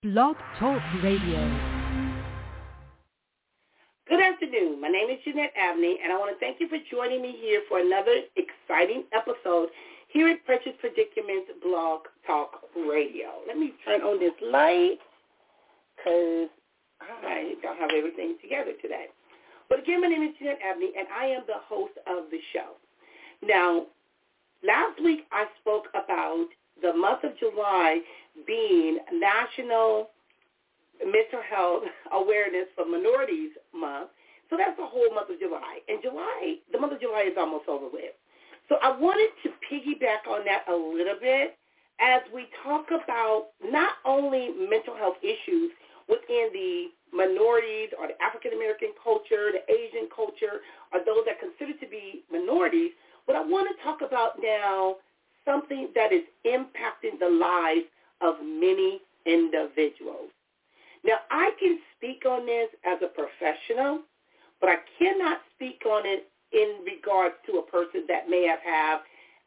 Blog Talk Radio. Good afternoon. My name is Jeanette Abney, and I want to thank you for joining me here for another exciting episode here at Precious Predicaments Blog Talk Radio. Let me turn on this light because I don't have everything together today. But again, my name is Jeanette Abney, and I am the host of the show. Now, last week I spoke about the month of July being National Mental Health Awareness for Minorities Month. So that's the whole month of July. And the month of July is almost over with. So I wanted to piggyback on that a little bit as we talk about not only mental health issues within the minorities or the African-American culture, the Asian culture, or those that are considered to be minorities, but I want to talk about now something that is impacting the lives of many individuals. Now, I can speak on this as a professional, but I cannot speak on it in regards to a person that may have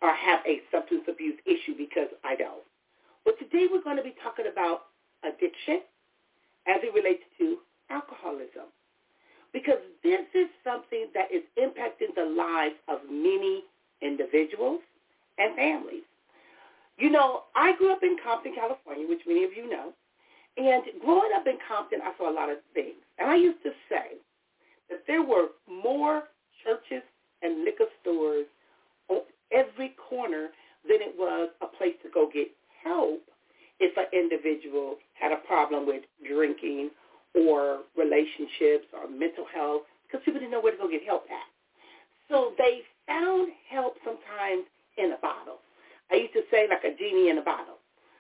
a substance abuse issue because I don't. But today we're going to be talking about addiction as it relates to alcoholism, because this is something that is impacting the lives of many individuals and families. You know, I grew up in Compton, California, which many of you know, and growing up in Compton, I saw a lot of things. And I used to say that there were more churches and liquor stores on every corner than it was a place to go get help if an individual had a problem with drinking or relationships or mental health, because people didn't know where to go get help at. So they found help sometimes in a bottle. I used to say like a genie in a bottle.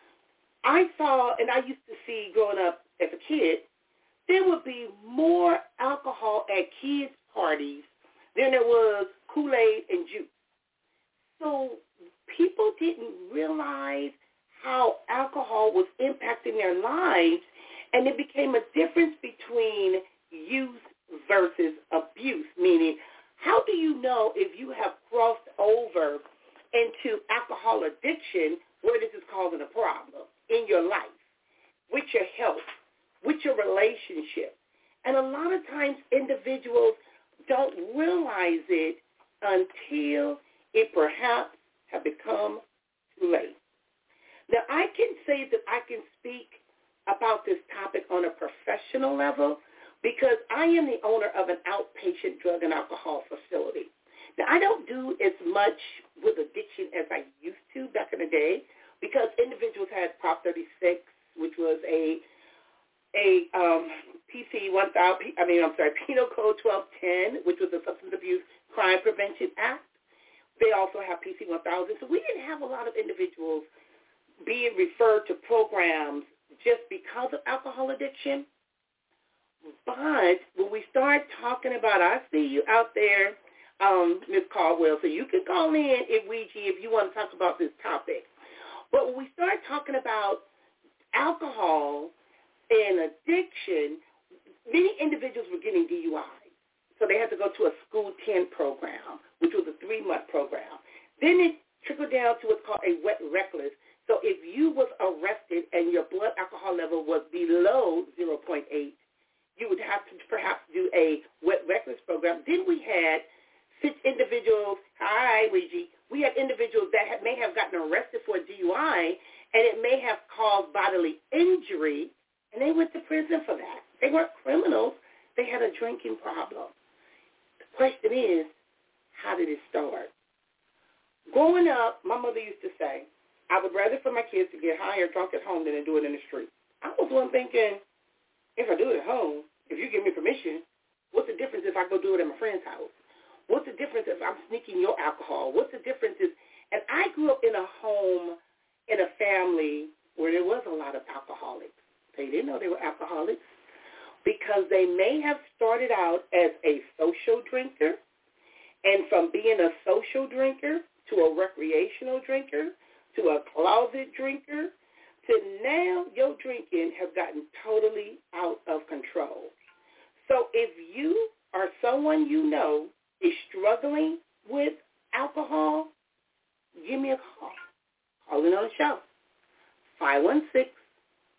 I saw, and I used to see growing up as a kid, there would be more alcohol at kids' parties than there was Kool-Aid and juice. So people didn't realize how alcohol was impacting their lives, and it became a difference between use versus abuse, meaning how do you know if you have crossed over into alcohol addiction where this is causing a problem in your life, with your health, with your relationship? And a lot of times individuals don't realize it until it perhaps have become too late. Now, I can say that I can speak about this topic on a professional level because I am the owner of an outpatient drug and alcohol facility. Now, I don't do as much with addiction as I used to back in the day because individuals had Prop 36, which was a Penal Code 1210, which was a Substance Abuse Crime Prevention Act. They also have PC 1000. So we didn't have a lot of individuals being referred to programs just because of alcohol addiction. But when we start talking about, I see you out there, Ms. Caldwell, so you can call in if you want to talk about this topic. But when we start talking about alcohol and addiction, many individuals were getting DUIs. So they had to go to a School 10 program, which was a 3-month program. Then it trickled down to what's called a wet reckless. So if you was arrested and your blood alcohol level was below 0.8, you would have to perhaps do a wet reckless program. Then we had 6 individuals, we had individuals that may have gotten arrested for a DUI, and it may have caused bodily injury, and they went to prison for that. They weren't criminals. They had a drinking problem. The question is, how did it start? Growing up, my mother used to say, I would rather for my kids to get high or drunk at home than to do it in the street. I was one thinking, if I do it at home, if you give me permission, what's the difference if I go do it at my friend's house? What's the difference if I'm sneaking your alcohol? What's the difference is, and I grew up in a home, in a family where there was a lot of alcoholics. They didn't know they were alcoholics because they may have started out as a social drinker, and from being a social drinker to a recreational drinker to a closet drinker to now your drinking has gotten totally out of control. So if you or someone you know is struggling with alcohol, give me a call. Call in on the show.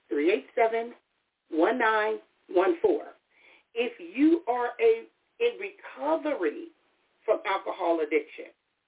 387-1914. If you are in recovery from alcohol addiction,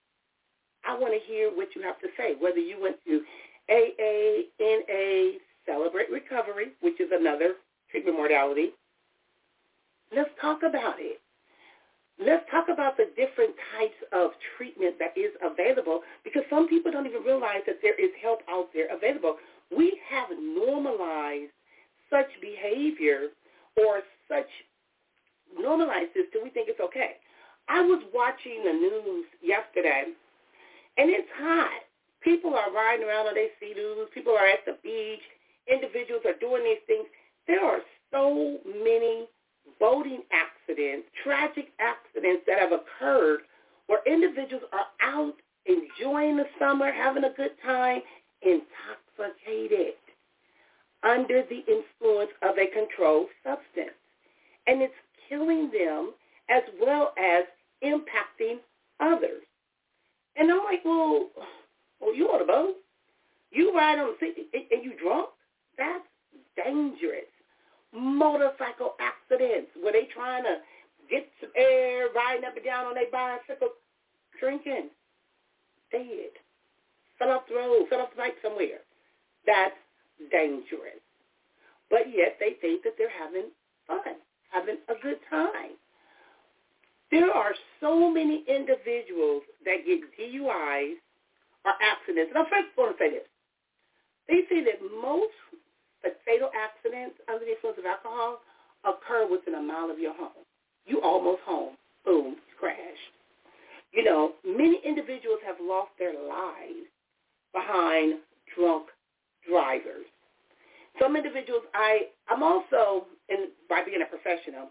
I want to hear what you have to say, whether you went to AA, NA, Celebrate Recovery, which is another treatment modality. Let's talk about it. Let's talk about the different types of treatment that is available, because some people don't even realize that there is help out there available. We have normalized such behavior or such normalized this till we think it's okay. I was watching the news yesterday, and it's hot. People are riding around on their Sea-Doos. People are at the beach. Individuals are doing these things. There are so many boating accidents, tragic accidents that have occurred where individuals are out enjoying the summer, having a good time, intoxicated, under the influence of a controlled substance. And it's killing them as well as impacting others. And I'm like, well, you on a boat? You ride on the sea and you drunk? That's dangerous. Motorcycle accidents where they trying to get some air, riding up and down on their bicycle, drinking, dead, fell off the road, fell off the bike somewhere. That's dangerous. But yet they think that they're having fun, having a good time. There are so many individuals that get DUIs or accidents. And I'm first going to say this. They say that most fatal accidents under the influence of alcohol occur within a mile of your home. You almost home. Boom, crashed. You know, many individuals have lost their lives behind drunk drivers. Some individuals, I'm also, by being a professional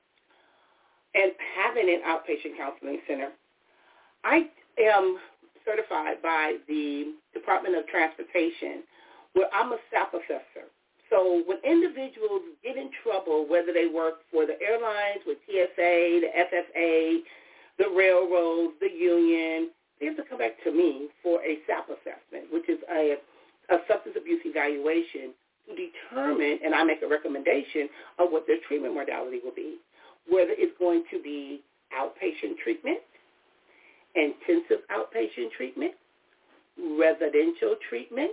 and having an outpatient counseling center, I am certified by the Department of Transportation, where I'm a SAP assessor. So when individuals get in trouble, whether they work for the airlines, with TSA, the FFA, the railroads, the union, they have to come back to me for a SAP assessment, which is a substance abuse evaluation to determine, and I make a recommendation of what their treatment modality will be, whether it's going to be outpatient treatment, intensive outpatient treatment, residential treatment,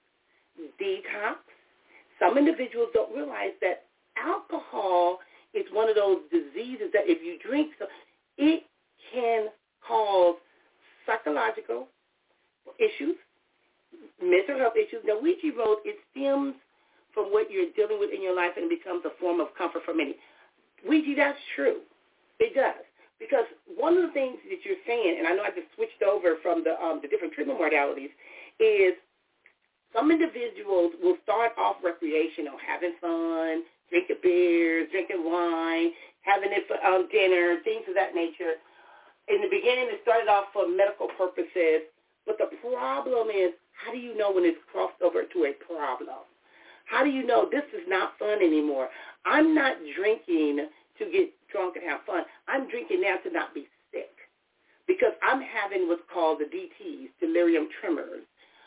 detox. Some individuals don't realize that alcohol is one of those diseases that if you drink, it can cause psychological issues, mental health issues. Now, Ouija board, it stems from what you're dealing with in your life and it becomes a form of comfort for many. Ouija, that's true. It does. Because one of the things that you're saying, and I know I just switched over from the different treatment modalities, is some individuals will start off recreational, having fun, drinking beers, drinking wine, having it for dinner, things of that nature. In the beginning, it started off for medical purposes, but the problem is, how do you know when it's crossed over to a problem? How do you know this is not fun anymore? I'm not drinking to get drunk and have fun. I'm drinking now to not be sick because I'm having what's called the DTs, delirium tremors.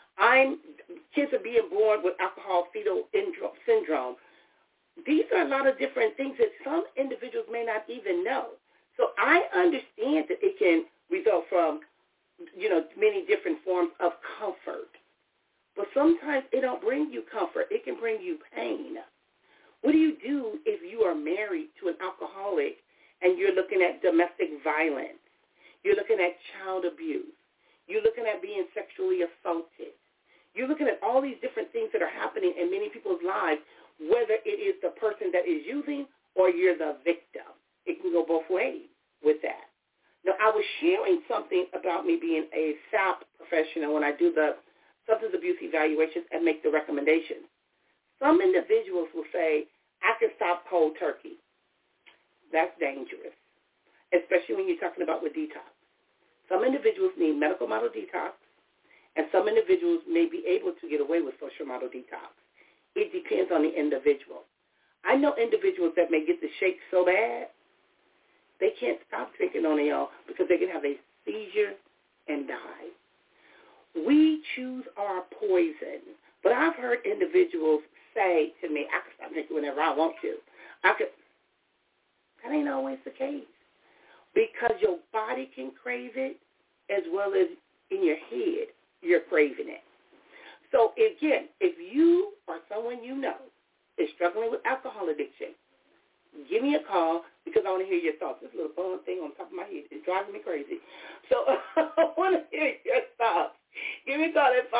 Kids are being born with alcohol fetal syndrome. These are a lot of different things that some individuals may not even know. So I understand that it can result from, many different forms of comfort. But sometimes it don't bring you comfort. It can bring you pain. What do you do if you are married to an alcoholic and you're looking at domestic violence? You're looking at child abuse. You're looking at being sexually assaulted. You're looking at all these different things that are happening in many people's lives, whether it is the person that is using or you're the victim. It can go both ways with that. Now, I was sharing something about me being a SAP professional when I do the substance abuse evaluations and make the recommendations. Some individuals will say, I can stop cold turkey. That's dangerous, especially when you're talking about with detox. Some individuals need medical model detox, and some individuals may be able to get away with social model detox. It depends on the individual. I know individuals that may get the shake so bad, they can't stop drinking on their own because they can have a seizure and die. We choose our poison. But I've heard individuals say to me, I can stop drinking whenever I want to. That ain't always the case, because your body can crave it as well as in your head you're craving it. So, again, if you or someone you know is struggling with alcohol addiction, give me a call, because I want to hear your thoughts. This little phone thing on top of my head is driving me crazy. So I want to hear your thoughts. Give me a call at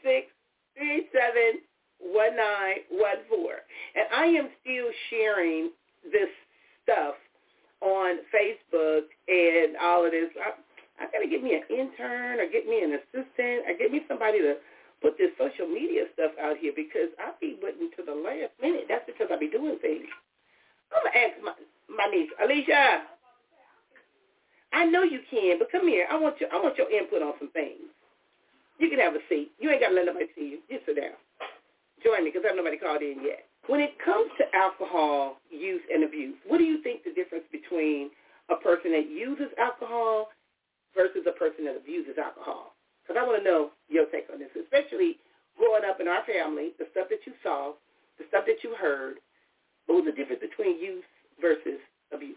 516-371914. And I am still sharing this stuff on Facebook and all of this. I got to get me an intern or get me an assistant or get me somebody to put this social media stuff out here, because I be waiting to the last minute. That's because I be doing things. I'm going to ask my niece, Alicia. I know you can, but come here. I want your input on some things. You can have a seat. You ain't got to let nobody see you. Just sit down. Join me, because I have nobody called in yet. When it comes to alcohol use and abuse, what do you think the difference between a person that uses alcohol versus a person that abuses alcohol? Because I want to know your take on this, especially growing up in our family, the stuff that you saw, the stuff that you heard. What was the difference between use versus abuse?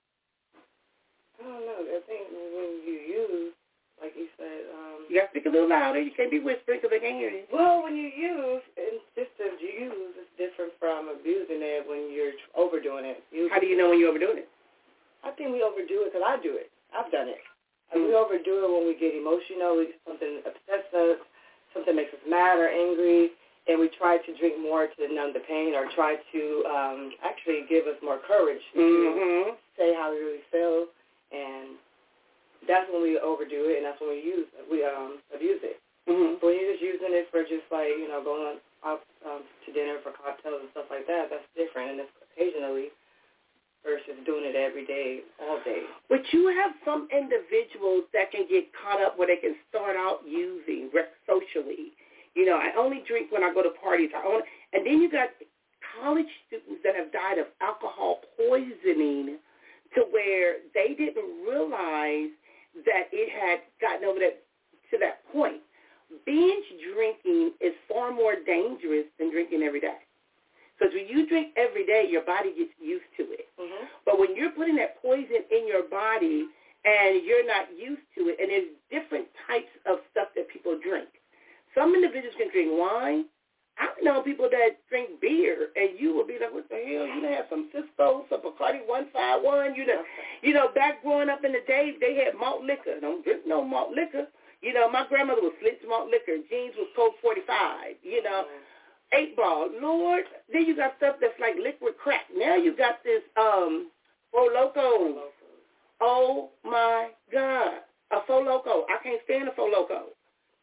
I don't know. I think when you use, like you said, you got to speak a little louder. You can't be whispering because they can't hear you. Well, when you use, it's just as you use, it's different from abusing it when you're overdoing it. How do you know when you're overdoing it? I think we overdo it because I do it. I've done it. We overdo it when we get emotional, something upsets us, something makes us mad or angry, and we try to drink more to numb the pain or try to actually give us more courage to say how we really feel, and that's when we overdo it, and that's when we abuse it. But when you're just using it for just like, going out to dinner for cocktails and stuff like that, that's different, and it's occasionally versus doing it every day, all day. But you have some individuals that can get caught up where they can start out using socially. I only drink when I go to parties. And then you got college students that have died of alcohol poisoning to where they didn't realize that it had gotten over to that point. Binge drinking is far more dangerous than drinking every day. Because when you drink every day, your body gets used to it. But when you're putting that poison in your body and you're not used to it, and there's different types of stuff that people drink. Some individuals can drink wine. I've known people that drink beer, and you will be like, what the hell? You done have some Cisco, some Bacardi 151. Back growing up in the day, they had malt liquor. Don't drink no malt liquor. My grandmother was Schlitz malt liquor. Jeans was Coke 45. 8-Ball, Lord. Then you got stuff that's like liquid crack. Now you got this Four Loko. Oh my God, a Four Loko. I can't stand a Four Loko.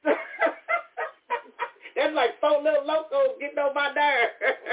That's like 4 little locos getting on my nerve.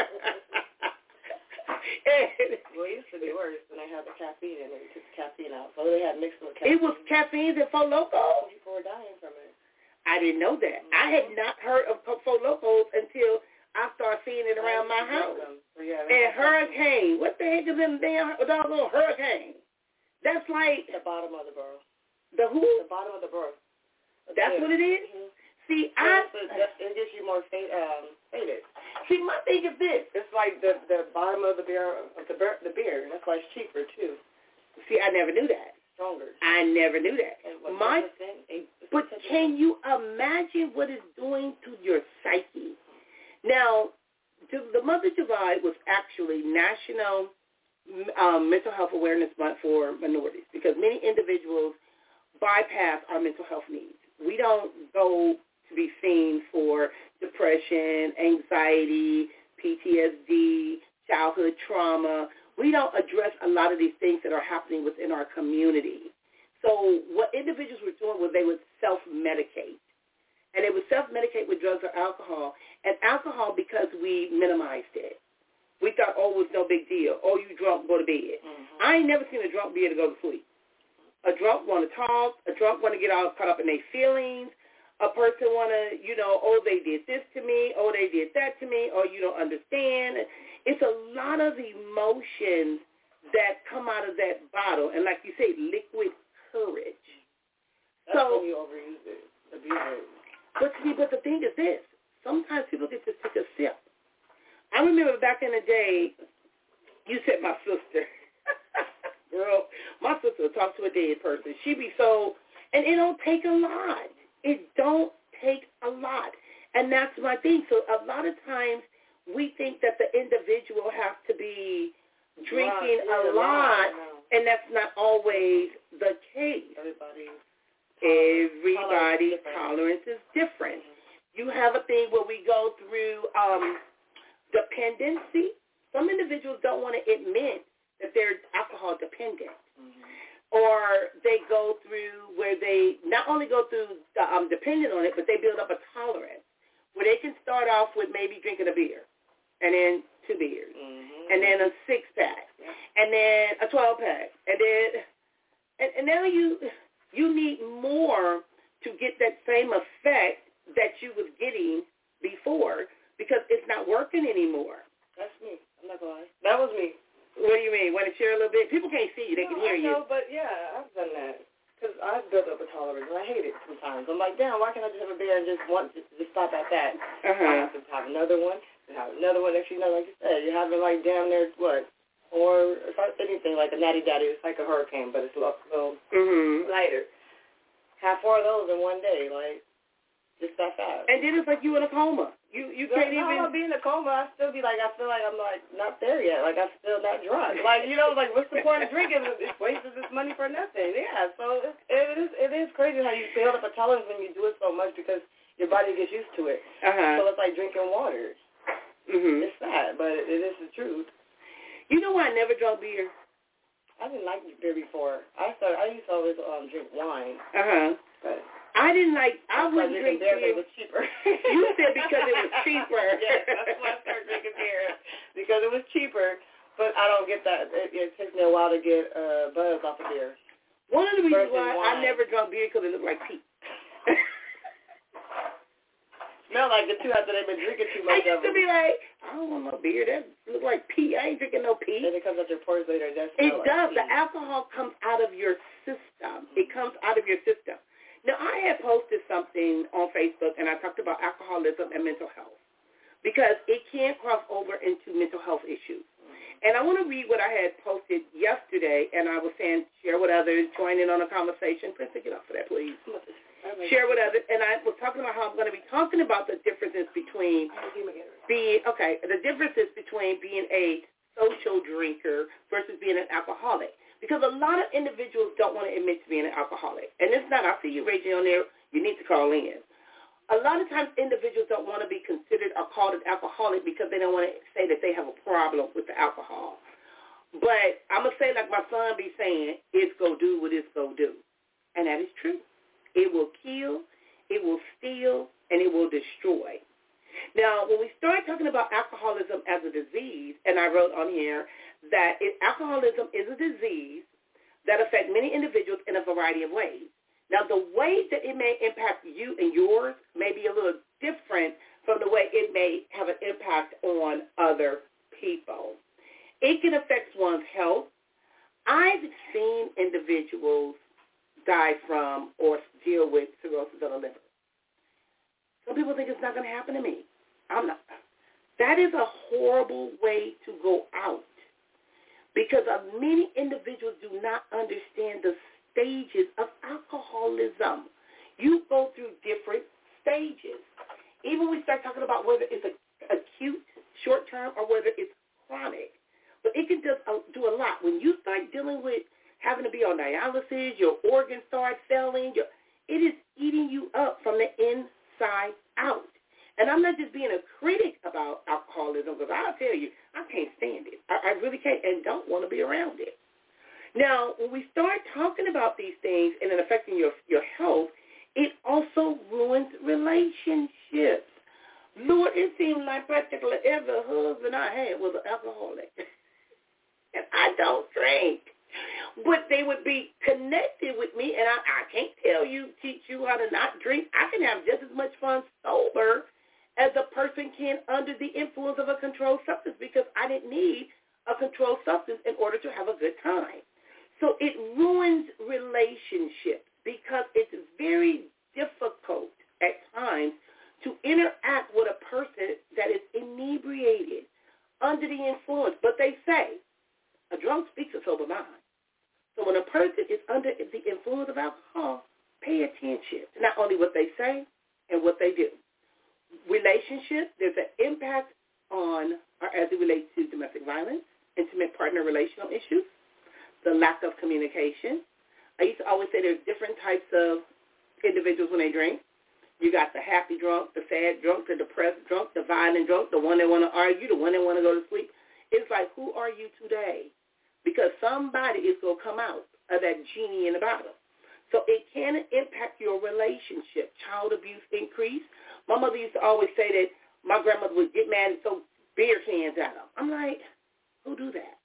Well, it used to be worse when they had the caffeine in it. They took the caffeine out, so they had mixed with caffeine. It was caffeine and Four Loko? People were dying from it. I didn't know that. I had not heard of Four Locos until I started seeing it around my house. And Hurricane. What the heck is them damn doggone Hurricane? That's like the bottom of the barrel. The who? The bottom of the barrel. That's what it is? See, it gives you more faded. See, my thing is this. It's like the bottom of the beer, the beer. That's why it's cheaper, too. See, I never knew that. Stronger. I never knew that. But can you imagine what it's doing to your psyche? Now, the month of July was actually National Mental Health Awareness Month for minorities, because many individuals bypass our mental health needs. We don't go to be seen for depression, anxiety, PTSD, childhood trauma. We don't address a lot of these things that are happening within our community. So what individuals were doing was they would self-medicate. And they would self-medicate with drugs or alcohol. And alcohol, because we minimized it. We thought, oh, it was no big deal. Oh, you drunk, go to bed. I ain't never seen a drunk be able to go to sleep. A drunk want to talk. A drunk want to get all caught up in their feelings. A person want to, oh, they did this to me. Oh, they did that to me. Oh, you don't understand. It's a lot of emotions that come out of that bottle. And like you say, liquid courage. That's when you overuse it, abuse it. But the thing is this. Sometimes people get to take a sip. I remember back in the day, you said my sister. Girl, my sister would talk to a dead person. She'd be so, and it don't take a lot. It don't take a lot. And that's my thing. So a lot of times we think that the individual has to be drinking a lot, and that's not always the case. Everybody's tolerance is different. You have a thing where we go through dependency. Some individuals don't want to admit that they're alcohol dependent. Or they go through where they not only go through dependent on it, but they build up a tolerance where they can start off with maybe drinking a beer and then 2 beers and then a 6-pack and then a 12-pack and then and now you need more to get that same effect that you was getting before because it's not working anymore. That's me. I'm not going to lie. That was me. What do you mean? Want to share a little bit? People can't see you. They can hear you. I know, but yeah, I've done that. Because I've built up a tolerance, and I hate it sometimes. I'm like, damn, why can't I just have a beer and just stop at that? I have to have another one, and have another one. If you know, like you said, you're having like damn near, or if anything, like a natty daddy. It's like a hurricane, but it's a little lighter. Have 4 of those in one day, like, just that fast. And then it's like you in a coma. You can't even. I'll be in a coma. I still be like, I feel like I'm like not there yet. Like I'm still not drunk. Like like what's the point of drinking? It's wasting this money for nothing. Yeah. So it is crazy how you build up a tolerance when you do it so much because your body gets used to it. So it's like drinking water. It's sad, but it is the truth. You know why I never drank beer? I didn't like beer before. I used to always drink wine. But I wouldn't drink beer. It was cheaper. You said because it was cheaper. Yes, that's why I started drinking beer. Because it was cheaper, but I don't get that. It takes me a while to get buzz off of beer. One of the reasons why I never drank beer because it looked like pee. Smell like it too after they've been drinking too much of it. I used to be like, I don't want no beer. That look like pee. I ain't drinking no pee. Then it comes out your pores later. It does. The alcohol comes out of your system. It comes out of your system. Now, I had posted something on Facebook, and I talked about alcoholism and mental health because it can cross over into mental health issues. And I want to read what I had posted yesterday, and I was saying share with others, join in on a conversation. Prince, get up for that, please. Share with others. And I was talking about how I'm going to be talking about the differences between being a social drinker versus being an alcoholic. Because a lot of individuals don't want to admit to being an alcoholic. And it's not, I see you, Reggie, on there. You need to call in. A lot of times individuals don't want to be considered or called an alcoholic because they don't want to say that they have a problem with the alcohol. But I'm going to say like my son be saying, it's go do what it's go do. And that is true. It will kill, it will steal, and it will destroy. Now, when we start talking about alcoholism as a disease, and I wrote on here that alcoholism is a disease that affects many individuals in a variety of ways. Now, the way that it may impact you and yours may be a little different from the way it may have an impact on other people. It can affect one's health. I've seen individuals die from or deal with cirrhosis of the liver. Some people think it's not going to happen to me. I'm not. That is a horrible way to go out because many individuals do not understand the stages of alcoholism. You go through different stages. Even when we start talking about whether it's acute, short-term, or whether it's chronic. But it can just do a lot. When you start dealing with having to be on dialysis, your organs start failing, it is eating you up from the inside out. And I'm not just being a critic about alcoholism because I'll tell you, I can't stand it. I really can't and don't want to be around it. Now, when we start talking about these things and it affecting your health, it also ruins relationships. Lord, it seemed like practically every husband I had was an alcoholic. And I don't drink. But they would be connected with me, and I can't teach you how to not drink. I can have just as much fun sober as a person can under the influence of a controlled substance because I didn't need a controlled substance in order to have a good time. So it ruins relationships because it's very difficult at times to interact with a person that is inebriated. under the influence. But they say a drunk speaks a sober mind. So when a person is under the influence of alcohol, pay attention to not only what they say and what they do. Relationship, there's an impact on, or as it relates to domestic violence, intimate partner relational issues, the lack of communication. I used to always say there's different types of individuals when they drink. You got the happy drunk, the sad drunk, the depressed drunk, the violent drunk, the one that want to argue, the one that want to go to sleep. It's like, who are you today? Because somebody is going to come out of that genie in the bottle. So it can impact your relationship. Child abuse increase. My mother used to always say that my grandmother would get mad and throw beer cans at them. I'm like, who do that?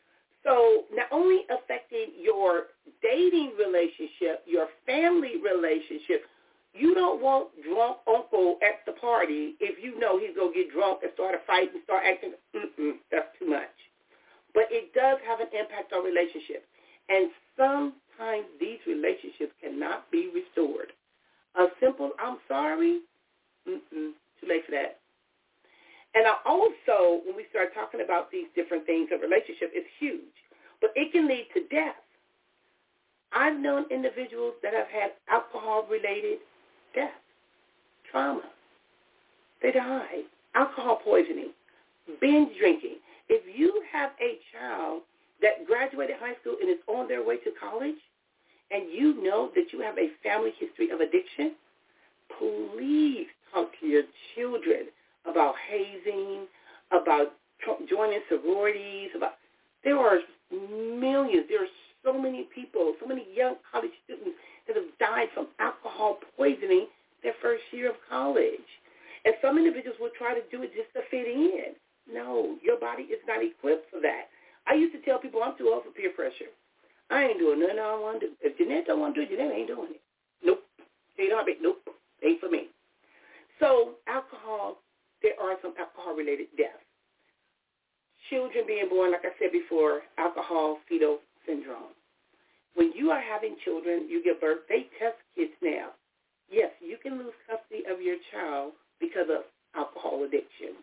So not only affecting your dating relationship, your family relationship, you don't want drunk uncle at the party if you know he's going to get drunk and start a fight and start acting. That's too much. But it does have an impact on relationships. And sometimes these relationships cannot be restored. A simple, I'm sorry, too late for that. And I also, when we start talking about these different things of relationship, it's huge. But it can lead to death. I've known individuals that have had alcohol-related death, trauma. They died. Alcohol poisoning, binge drinking. If you have a child that graduated high school and is on their way to college, and you know that you have a family history of addiction, please talk to your children about hazing, about joining sororities. There are millions. There are so many people, so many young college students that have died from alcohol poisoning their first year of college. And some individuals will try to do it just to fit in. No, your body is not equipped for that. I used to tell people I'm too old for peer pressure. I ain't doing nothing I don't want to do. If Jeanette don't want to do it, Jeanette ain't doing it. Nope. Nope. Ain't for me. So alcohol, there are some alcohol-related deaths. Children being born, like I said before, alcohol fetal syndrome. When you are having children, you give birth, they test kids now. Yes, you can lose custody of your child because of alcohol addiction.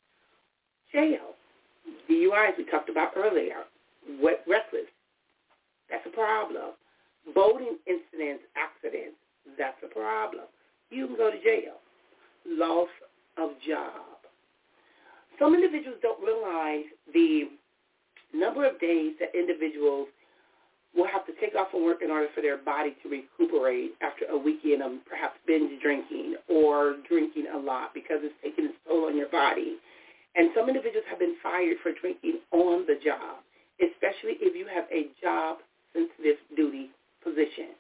Jail, DUIs we talked about earlier, reckless, that's a problem. Boating incidents, accidents, that's a problem. You can go to jail. Loss of job. Some individuals don't realize the number of days that individuals will have to take off from work in order for their body to recuperate after a weekend of perhaps binge drinking or drinking a lot because it's taking its toll on your body. And some individuals have been fired for drinking on the job, especially if you have a job-sensitive duty position.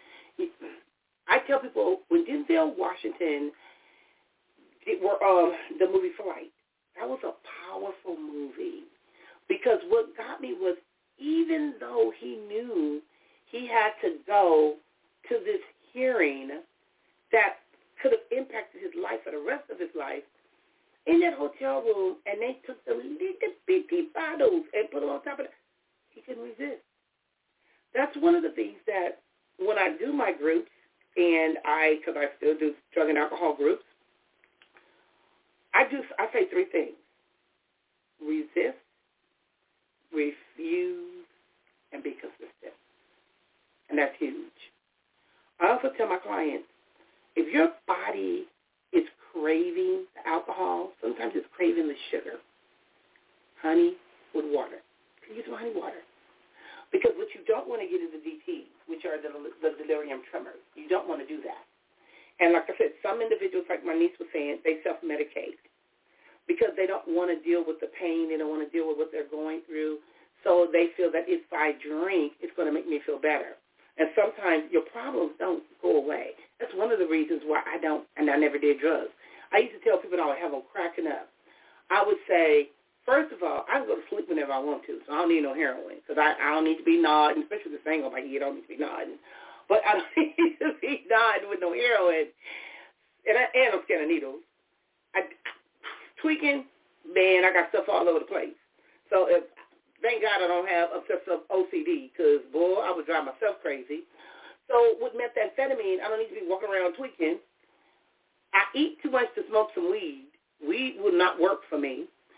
I tell people, when Denzel Washington did the movie Flight, that was a powerful movie because what got me was even though he knew he had to go to this hearing that could have impacted his life for the rest of his life, in that hotel room, and they took the little bitty bottles and put them on top of it, he couldn't resist. That's one of the things that when I do my groups, and because I still do drug and alcohol groups, I say three things: resist, refuse, and be consistent. And that's huge. I also tell my clients, if your body is craving the alcohol, sometimes it's craving the sugar, honey with water. You use some honey water. Because what you don't want to get is the DTs, which are the delirium tremors. You don't want to do that. And like I said, some individuals, like my niece was saying, they self-medicate because they don't want to deal with the pain. They don't want to deal with what they're going through. So they feel that if I drink, it's going to make me feel better. And sometimes your problems don't go away. That's one of the reasons why I never did drugs. I used to tell people that I would have them cracking up. I would say, first of all, I can go to sleep whenever I want to, so I don't need no heroin because I don't need to be nodding, especially with this thing on my head. I don't need to be nodding. But I don't need to be nodding with no heroin. And I'm scared of needles. Tweaking, man, I got stuff all over the place. So thank God I don't have obsessive OCD because, boy, I would drive myself crazy. So with methamphetamine, I don't need to be walking around tweaking. I eat too much to smoke some weed. Weed would not work for me.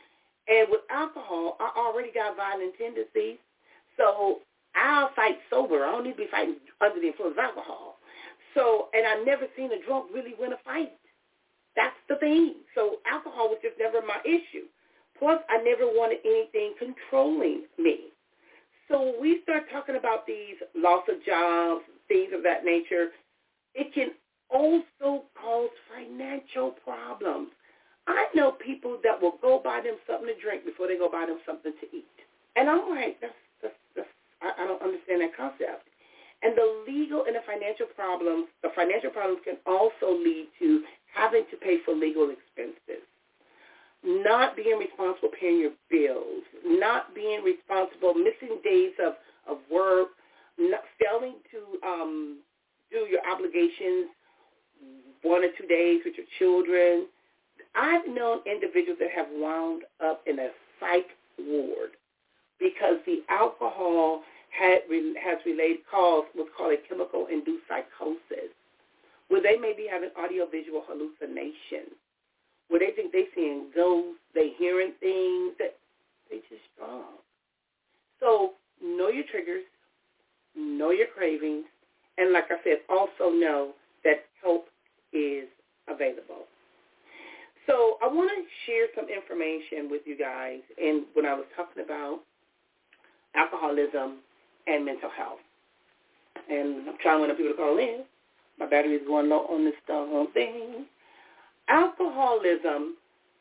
And with alcohol, I already got violent tendencies, so I'll fight sober. I don't need to be fighting under the influence of alcohol. So, and I've never seen a drunk really win a fight. That's the thing. So alcohol was just never my issue. Plus, I never wanted anything controlling me. So when we start talking about these loss of jobs, things of that nature, it can also cause financial problems. I know people that will go buy them something to drink before they go buy them something to eat. And I'm like, I don't understand that concept. And the legal and the financial problems can also lead to having to pay for legal expenses, not being responsible paying your bills, not being responsible, missing days of work, not failing to do your obligations 1 or 2 days with your children. I've known individuals that have wound up in a psych ward because the alcohol has caused what's called a chemical-induced psychosis, where they may be having audiovisual hallucinations, where they think they're seeing ghosts, they're hearing things, that they just drunk. So know your triggers, know your cravings, and like I said, also know that help is available. So I want to share some information with you guys in when I was talking about alcoholism and mental health. And I'm trying to wait people to call in. My battery is going low on this doggone thing. Alcoholism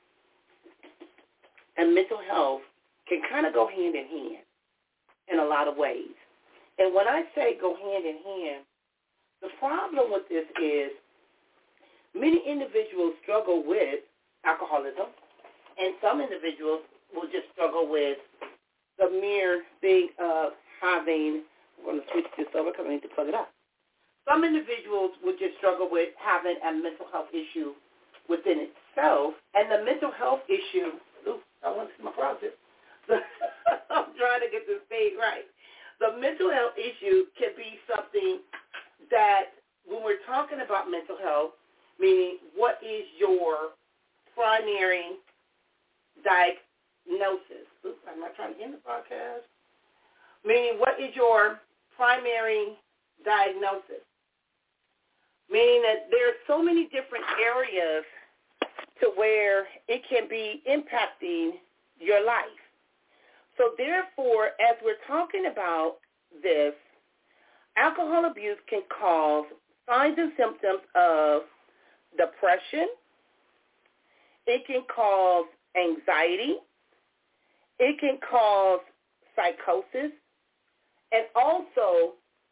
and mental health can kind of go hand in hand in a lot of ways. And when I say go hand in hand, the problem with this is many individuals struggle with alcoholism, and some individuals will just struggle with the mere thing of having, I'm going to switch this over because I need to plug it up. Some individuals will just struggle with having a mental health issue within itself, and the mental health issue, I want to see my closet. I'm trying to get this thing right. The mental health issue can be something that when we're talking about mental health, meaning what is your primary diagnosis? Oops, I'm not trying to end the podcast. Meaning what is your primary diagnosis? Meaning that there are so many different areas to where it can be impacting your life. So therefore, as we're talking about this, alcohol abuse can cause signs and symptoms of depression. It can cause anxiety. It can cause psychosis, and also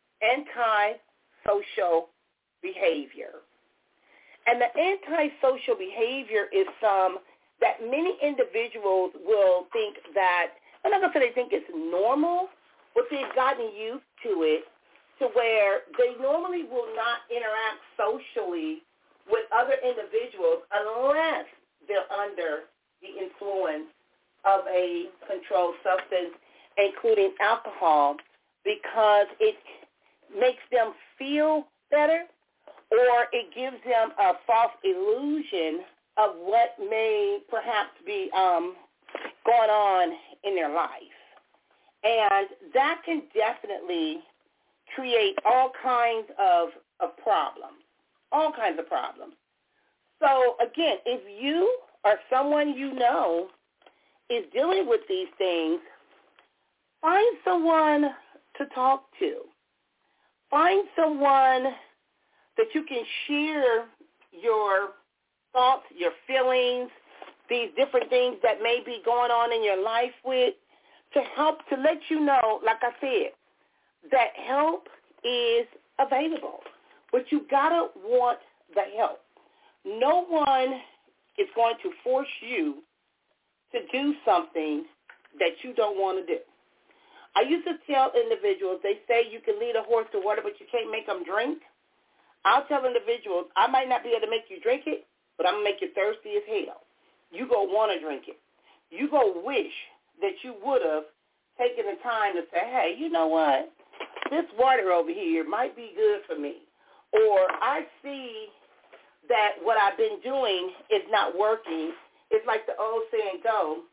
antisocial behavior. And the antisocial behavior is some that many individuals will think that, I'm not going to say they think it's normal, but they've gotten used to it to where they normally will not interact socially with other individuals unless they're under the influence of a controlled substance, including alcohol, because it makes them feel better or it gives them a false illusion of what may perhaps be going on in their life. And that can definitely create all kinds of problems, all kinds of problems. So, again, if you or someone you know is dealing with these things, find someone to talk to. Find someone that you can share your thoughts, your feelings, these different things that may be going on in your life with, to help to let you know, like I said, that help is available. But you got to want the help. No one is going to force you to do something that you don't want to do. I used to tell individuals, they say you can lead a horse to water, but you can't make them drink. I'll tell individuals, I might not be able to make you drink it, but I'm going to make you thirsty as hell. You go want to drink it. You go wish that you would have taken the time to say, hey, you know what? This water over here might be good for me. Or I see that what I've been doing is not working. It's like the old saying go,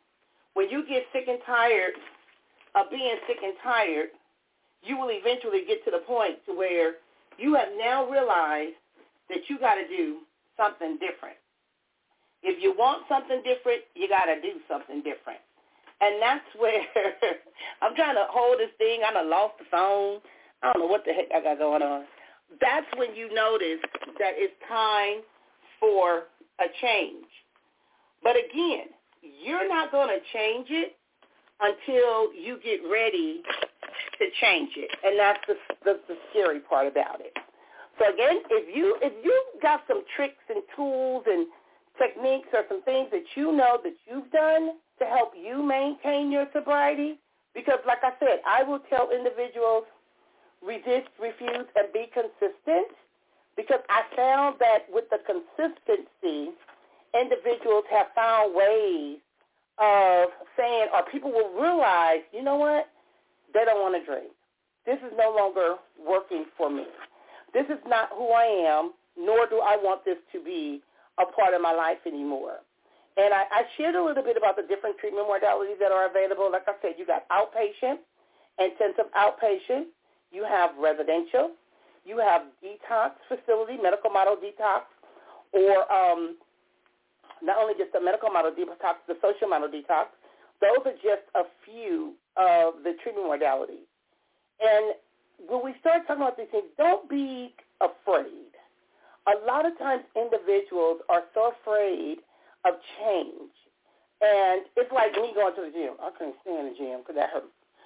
when you get sick and tired of being sick and tired, you will eventually get to the point to where you have now realized that you got to do something different. If you want something different, you got to do something different. And that's where I'm trying to hold this thing. I done lost the phone. I don't know what the heck I got going on. That's when you notice that it's time for a change. But again, you're not going to change it until you get ready to change it. And that's the scary part about it. So again, if you got some tricks and tools and techniques or some things that you know that you've done to help you maintain your sobriety, because like I said, I will tell individuals resist, refuse, and be consistent, because I found that with the consistency, individuals have found ways of saying, or people will realize, you know what, they don't want to drink. This is no longer working for me. This is not who I am, nor do I want this to be a part of my life anymore. And I shared a little bit about the different treatment modalities that are available. Like I said, you got outpatient, intensive outpatient. You have residential. You have detox facility, medical model detox, or not only just the medical model detox, the social model detox. Those are just a few of the treatment modalities. And when we start talking about these things, don't be afraid. A lot of times individuals are so afraid of change. And it's like me going to the gym. I couldn't stand the gym because that hurt.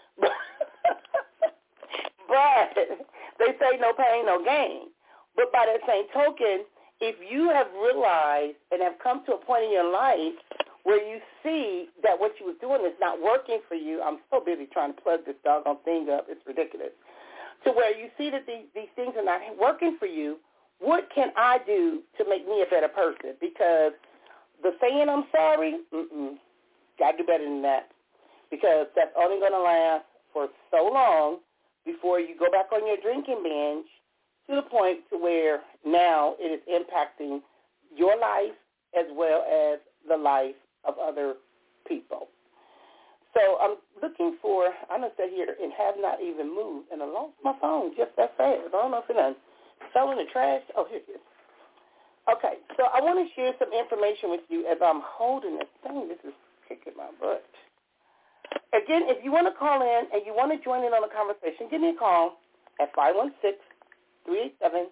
But they say no pain, no gain. But by that same token, if you have realized and have come to a point in your life where you see that what you was doing is not working for you, I'm so busy trying to plug this doggone thing up, it's ridiculous, to where you see that these things are not working for you, what can I do to make me a better person? Because the saying I'm sorry, got to do better than that, because that's only going to last for so long before you go back on your drinking binge to the point to where now it is impacting your life as well as the life of other people. So I'm looking for, I'm going to sit here and have not even moved, and I lost my phone just that fast. I don't know if it fell in the trash. Oh, here it is. Okay, so I want to share some information with you as I'm holding this thing. This is kicking my butt. Again, if you want to call in and you want to join in on the conversation, give me a call at 516-387-1914.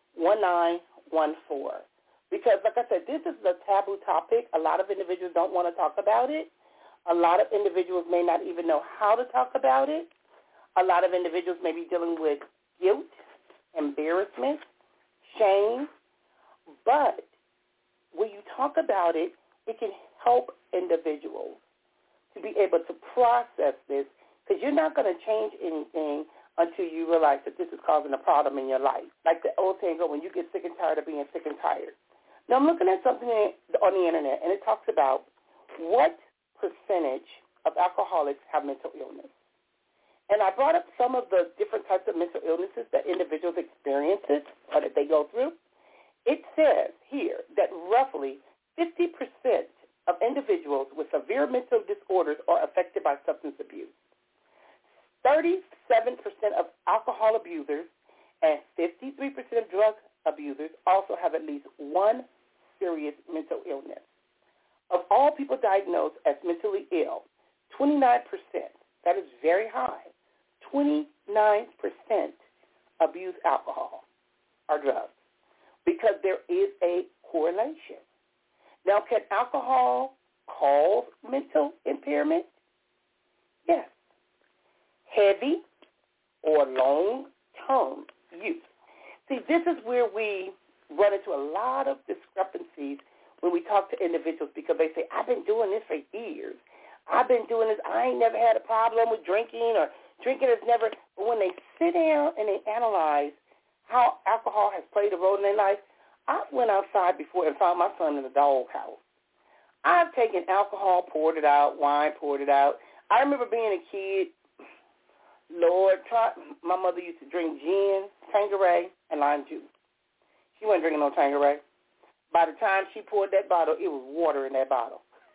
Because, like I said, this is a taboo topic. A lot of individuals don't want to talk about it. A lot of individuals may not even know how to talk about it. A lot of individuals may be dealing with guilt, embarrassment, shame. But when you talk about it, it can help individuals to be able to process this, because you're not going to change anything until you realize that this is causing a problem in your life. Like the old saying, when you get sick and tired of being sick and tired. Now, I'm looking at something on the Internet, and it talks about what percentage of alcoholics have mental illness. And I brought up some of the different types of mental illnesses that individuals experience or that they go through. It says here that roughly 50% of individuals with severe mental disorders are affected by substance abuse. 37% of alcohol abusers and 53% of drug abusers also have at least one serious mental illness. Of all people diagnosed as mentally ill, 29%, that is very high, 29% abuse alcohol or drugs, because there is a correlation. Now, can alcohol cause mental impairment? Yes. Heavy or long-term use. See, this is where we run into a lot of discrepancies when we talk to individuals, because they say, I've been doing this for years. I've been doing this. I ain't never had a problem with drinking, or drinking has never. But when they sit down and they analyze how alcohol has played a role in their life, I went outside before and found my son in the doghouse. I've taken alcohol, poured it out, wine, poured it out. I remember being a kid, Lord, my mother used to drink gin, Tanqueray, and lime juice. She wasn't drinking no Tanqueray. By the time she poured that bottle, it was water in that bottle.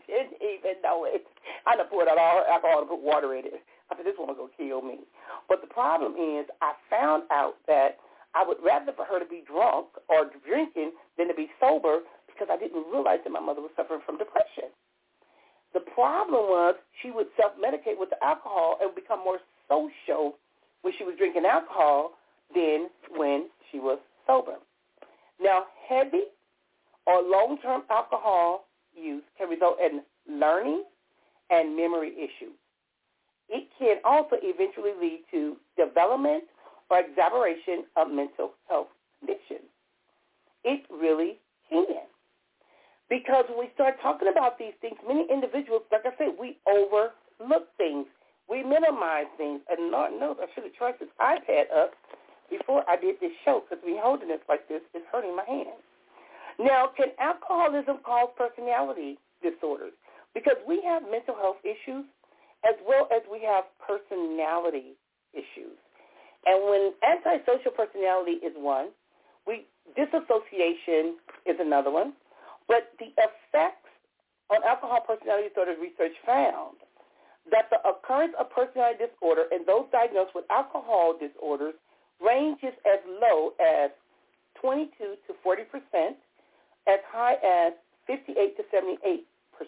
didn't even know it. I done poured out all her alcohol and put water in it. I said, this woman going to kill me. But the problem is I found out that I would rather for her to be drunk or drinking than to be sober because I didn't realize that my mother was suffering from depression. The problem was she would self-medicate with the alcohol and become more social when she was drinking alcohol than when she was sober. Now, heavy or long-term alcohol use can result in learning and memory issues. It can also eventually lead to development or exacerbation of mental health conditions. It really can. Because when we start talking about these things, many individuals, like I said, we overlook things. We minimize things. And Lord knows I should have tried this iPad up before I did this show because me holding it like this is hurting my hand. Now, can alcoholism cause personality disorders? Because we have mental health issues as well as we have personality issues. And when antisocial personality is one, disassociation is another one. But the effects on alcohol personality disorder research found that the occurrence of personality disorder in those diagnosed with alcohol disorders ranges as low as 22 to 40%, as high as 58 to 78%.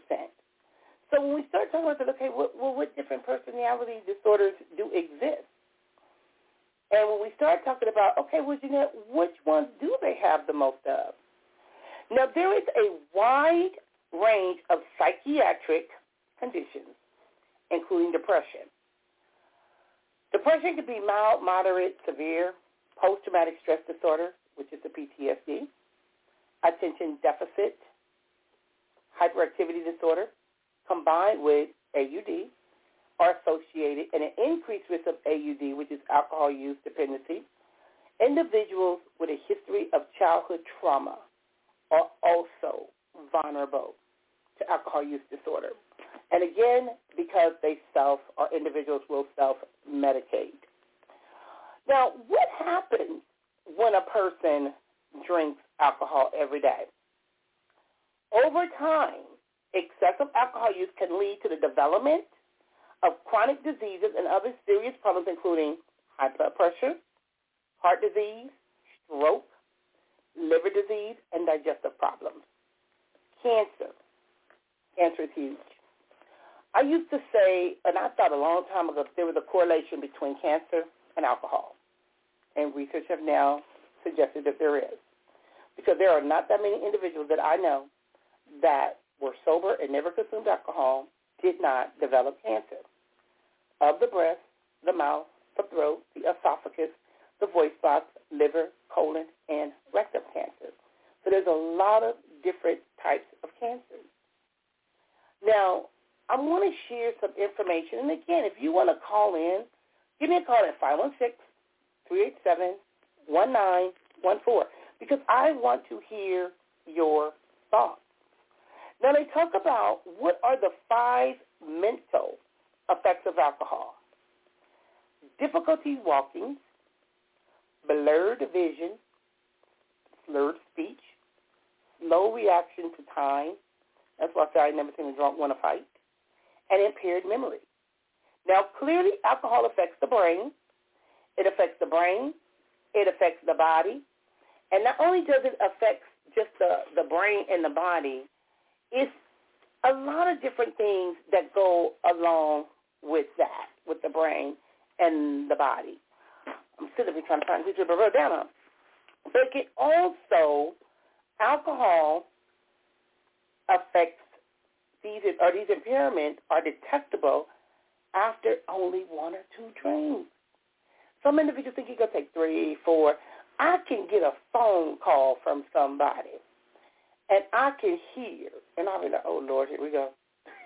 So when we start talking about, okay, what different personality disorders do exist? And when we start talking about, okay, well, Jeanette, which ones do they have the most of? Now, there is a wide range of psychiatric conditions, including depression. Depression can be mild, moderate, severe, post-traumatic stress disorder, which is the PTSD, attention deficit, hyperactivity disorder, combined with AUD, are associated, and an increased risk of AUD, which is alcohol use dependency. Individuals with a history of childhood trauma are also vulnerable to alcohol use disorder. And again, because individuals will self-medicate. Now, what happens when a person drinks alcohol every day? Over time, excessive alcohol use can lead to the development of chronic diseases and other serious problems, including high blood pressure, heart disease, stroke, liver disease, and digestive problems. Cancer. Cancer is huge. I used to say, and I thought a long time ago, there was a correlation between cancer and alcohol. And research have now suggested that there is. Because there are not that many individuals that I know that were sober and never consumed alcohol did not develop cancer of the breast, the mouth, the throat, the esophagus, the voice box, liver, colon, and rectum cancers. So there's a lot of different types of cancers. Now, I want to share some information. And again, if you want to call in, give me a call at 516-387-1914 because I want to hear your thoughts. Now, they talk about what are the 5 mental effects of alcohol. Difficulty walking, blurred vision, slurred speech, slow reaction to time. That's why I say I never seen a drunk want to fight. And impaired memory. Now, clearly, alcohol affects the brain. It affects the brain. It affects the body. And not only does it affect just the brain and the body, it's a lot of different things that go along with that, with the brain and the body. I'm sitting here trying to find who's wrote down on. But it also, alcohol affects these impairments are detectable after only 1 or 2 drinks. Some individuals think you're going to take 3, 4. I can get a phone call from somebody, and I can hear, and I'll be like, oh, Lord, here we go.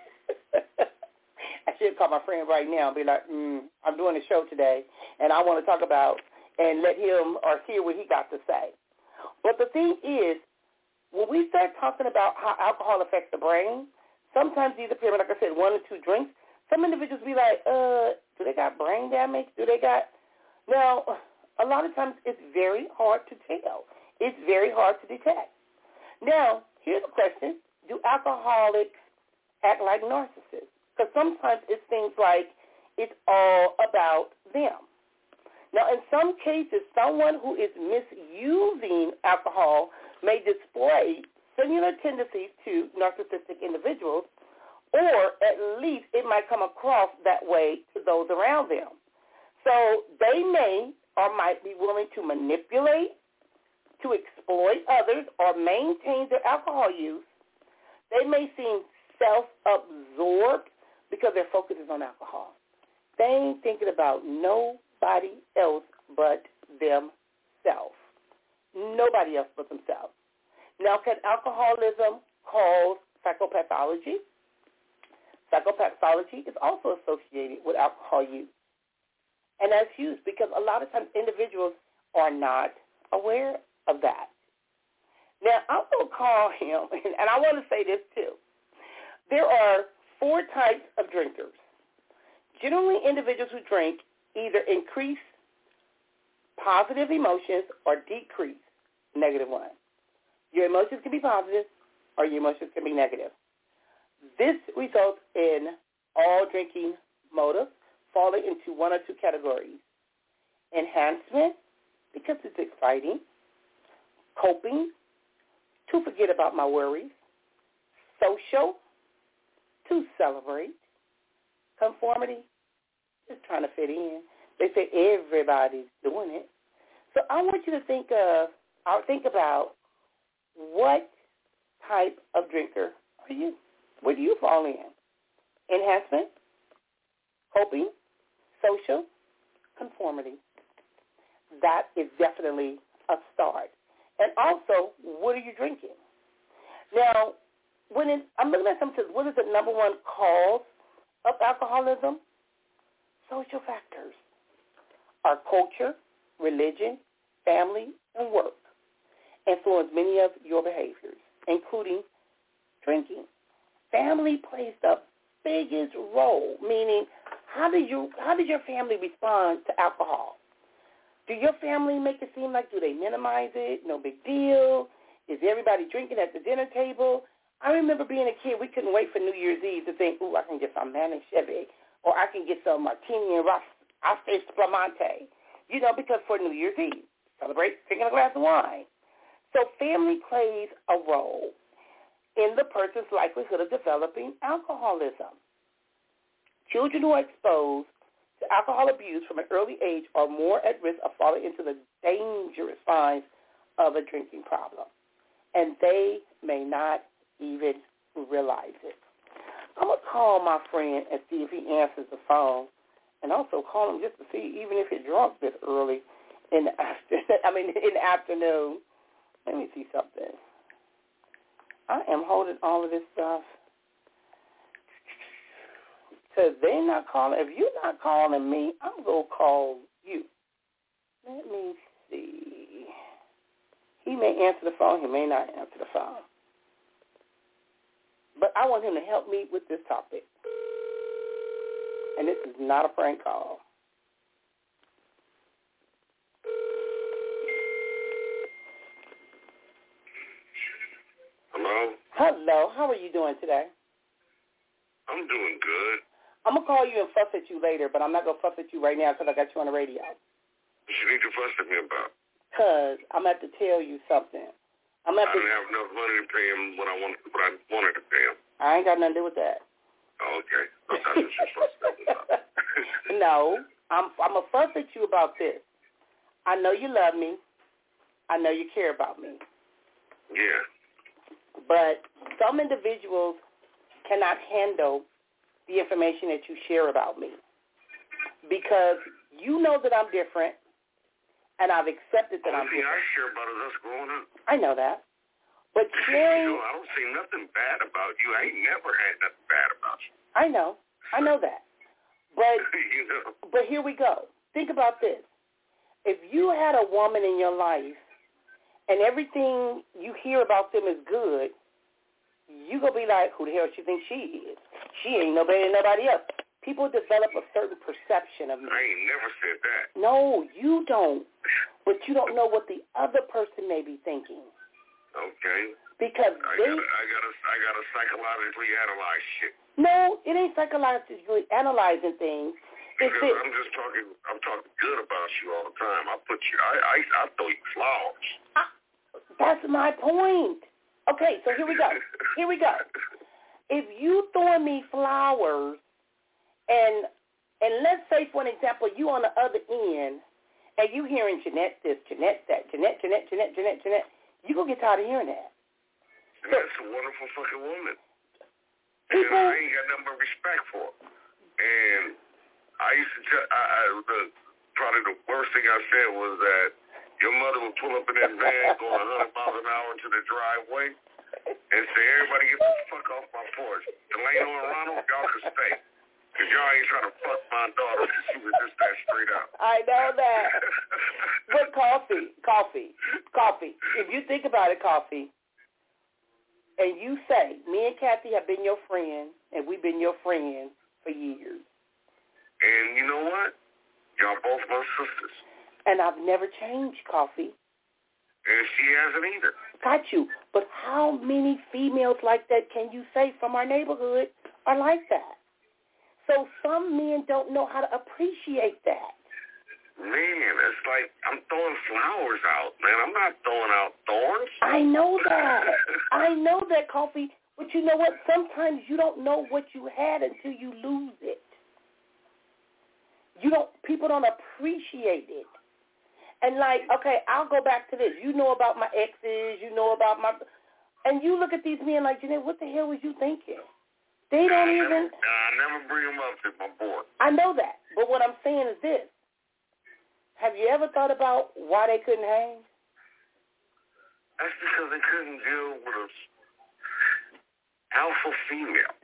I should call my friend right now and be like, I'm doing a show today, and I want to talk about and let him or hear what he got to say. But the thing is, when we start talking about how alcohol affects the brain, sometimes these impairments, like I said, 1 or 2 drinks, some individuals be like, do they got brain damage? Now, a lot of times it's very hard to tell. It's very hard to detect. Now, here's a question. Do alcoholics act like narcissists. Because sometimes it seems like it's all about them. Now, in some cases, someone who is misusing alcohol may display similar tendencies to narcissistic individuals, or at least it might come across that way to those around them. So they may or might be willing to manipulate, to exploit others, or maintain their alcohol use. They may seem self-absorbed because their focus is on alcohol. They ain't thinking about nobody else but themselves. Nobody else but themselves. Now, can alcoholism cause psychopathology? Psychopathology is also associated with alcohol use. And that's huge because a lot of times individuals are not aware of that. Now, I'm going to call him, and I want to say this too. There are 4 types of drinkers. Generally, individuals who drink either increase positive emotions or decrease negative ones. Your emotions can be positive or your emotions can be negative. This results in all drinking motives falling into 1 or 2 categories. Enhancement, because it's exciting. Coping, to forget about my worries. Social, to celebrate. Conformity, just trying to fit in. They say everybody's doing it. So I want you to think about what type of drinker are you? Where do you fall in? Enhancement, coping, social, conformity. That is definitely a start. And also, what are you drinking? Now, I'm looking at something, what is the number 1 cause of alcoholism? Social factors. Our culture, religion, family, and work influence many of your behaviors, including drinking. Family plays the biggest role, meaning how did your family respond to alcohol? Do your family make it seem like, do they minimize it? No big deal. Is everybody drinking at the dinner table? I remember being a kid, we couldn't wait for New Year's Eve to think, ooh, I can get some Manischewitz, or I can get some Martini and Asti Spumante, because for New Year's Eve, celebrate drinking a glass of wine. So family plays a role in the person's likelihood of developing alcoholism. Children who are exposed to alcohol abuse from an early age are more at risk of falling into the dangerous signs of a drinking problem, and they may not even realize it. I'm going to call my friend and see if he answers the phone, and also call him just to see even if he's drunk this early in the afternoon. Let me see something. I am holding all of this stuff because they're not calling. If you're not calling me, I'm going to call you. Let me see. He may answer the phone. He may not answer the phone. But I want him to help me with this topic. And this is not a prank call. Hello? Hello. How are you doing today? I'm doing good. I'm going to call you and fuss at you later, but I'm not going to fuss at you right now because I got you on the radio. What you need to fuss at me about? Because I'm going to have to tell you something. I didn't have enough money to pay him what I wanted to pay him. I ain't got nothing to do with that. Oh, okay. That's what you're fussing at me about. No, I'm going to fuss at you about this. I know you love me. I know you care about me. Yeah. But some individuals cannot handle the information that you share about me because you know that I'm different, and I've accepted that I'm different. All I share about is us growing up. I know that. But sharing... I don't see nothing bad about you. I ain't never had nothing bad about you. I know that. But, But here we go. Think about this. If you had a woman in your life and everything you hear about them is good, you going to be like, who the hell she thinks she is? She ain't no better than nobody else. People develop a certain perception of me. I ain't never said that. No, you don't. But you don't know what the other person may be thinking. Okay. Because I gotta psychologically analyze shit. No, it ain't psychologically analyzing things. Because I'm talking good about you all the time. I throw you flowers. That's my point. Okay, so here we go. If you throwing me flowers, and let's say, for an example, you on the other end, and you hearing Jeanette this, Jeanette that, Jeanette, you gonna get tired of hearing that. And that's a wonderful fucking woman. People, and I ain't got nothing but respect for her. And I used to tell, probably the worst thing I said was that your mother would pull up in that van going 100 miles an hour into the driveway and say, everybody get the fuck off my porch. Delano and Ronald, y'all can stay. Because y'all ain't trying to fuck my daughter because she was just that straight up. I know that. But Coffee. If you think about it, Coffee, and you say, me and Kathy have been your friend, and we've been your friends for years. And you know what? Y'all both my sisters. And I've never changed, Coffee. And she hasn't either. Got you. But how many females like that can you say from our neighborhood are like that? So some men don't know how to appreciate that. Man, it's like I'm throwing flowers out, man. I'm not throwing out thorns. I know that, Coffee. But you know what? Sometimes you don't know what you had until you lose it. People don't appreciate it. And like, okay, I'll go back to this. You know about my exes. And you look at these men like, Jeanette, what the hell was you thinking? They don't even. I never bring them up to my boy. I know that. But what I'm saying is this. Have you ever thought about why they couldn't hang? That's because they couldn't deal with an alpha female.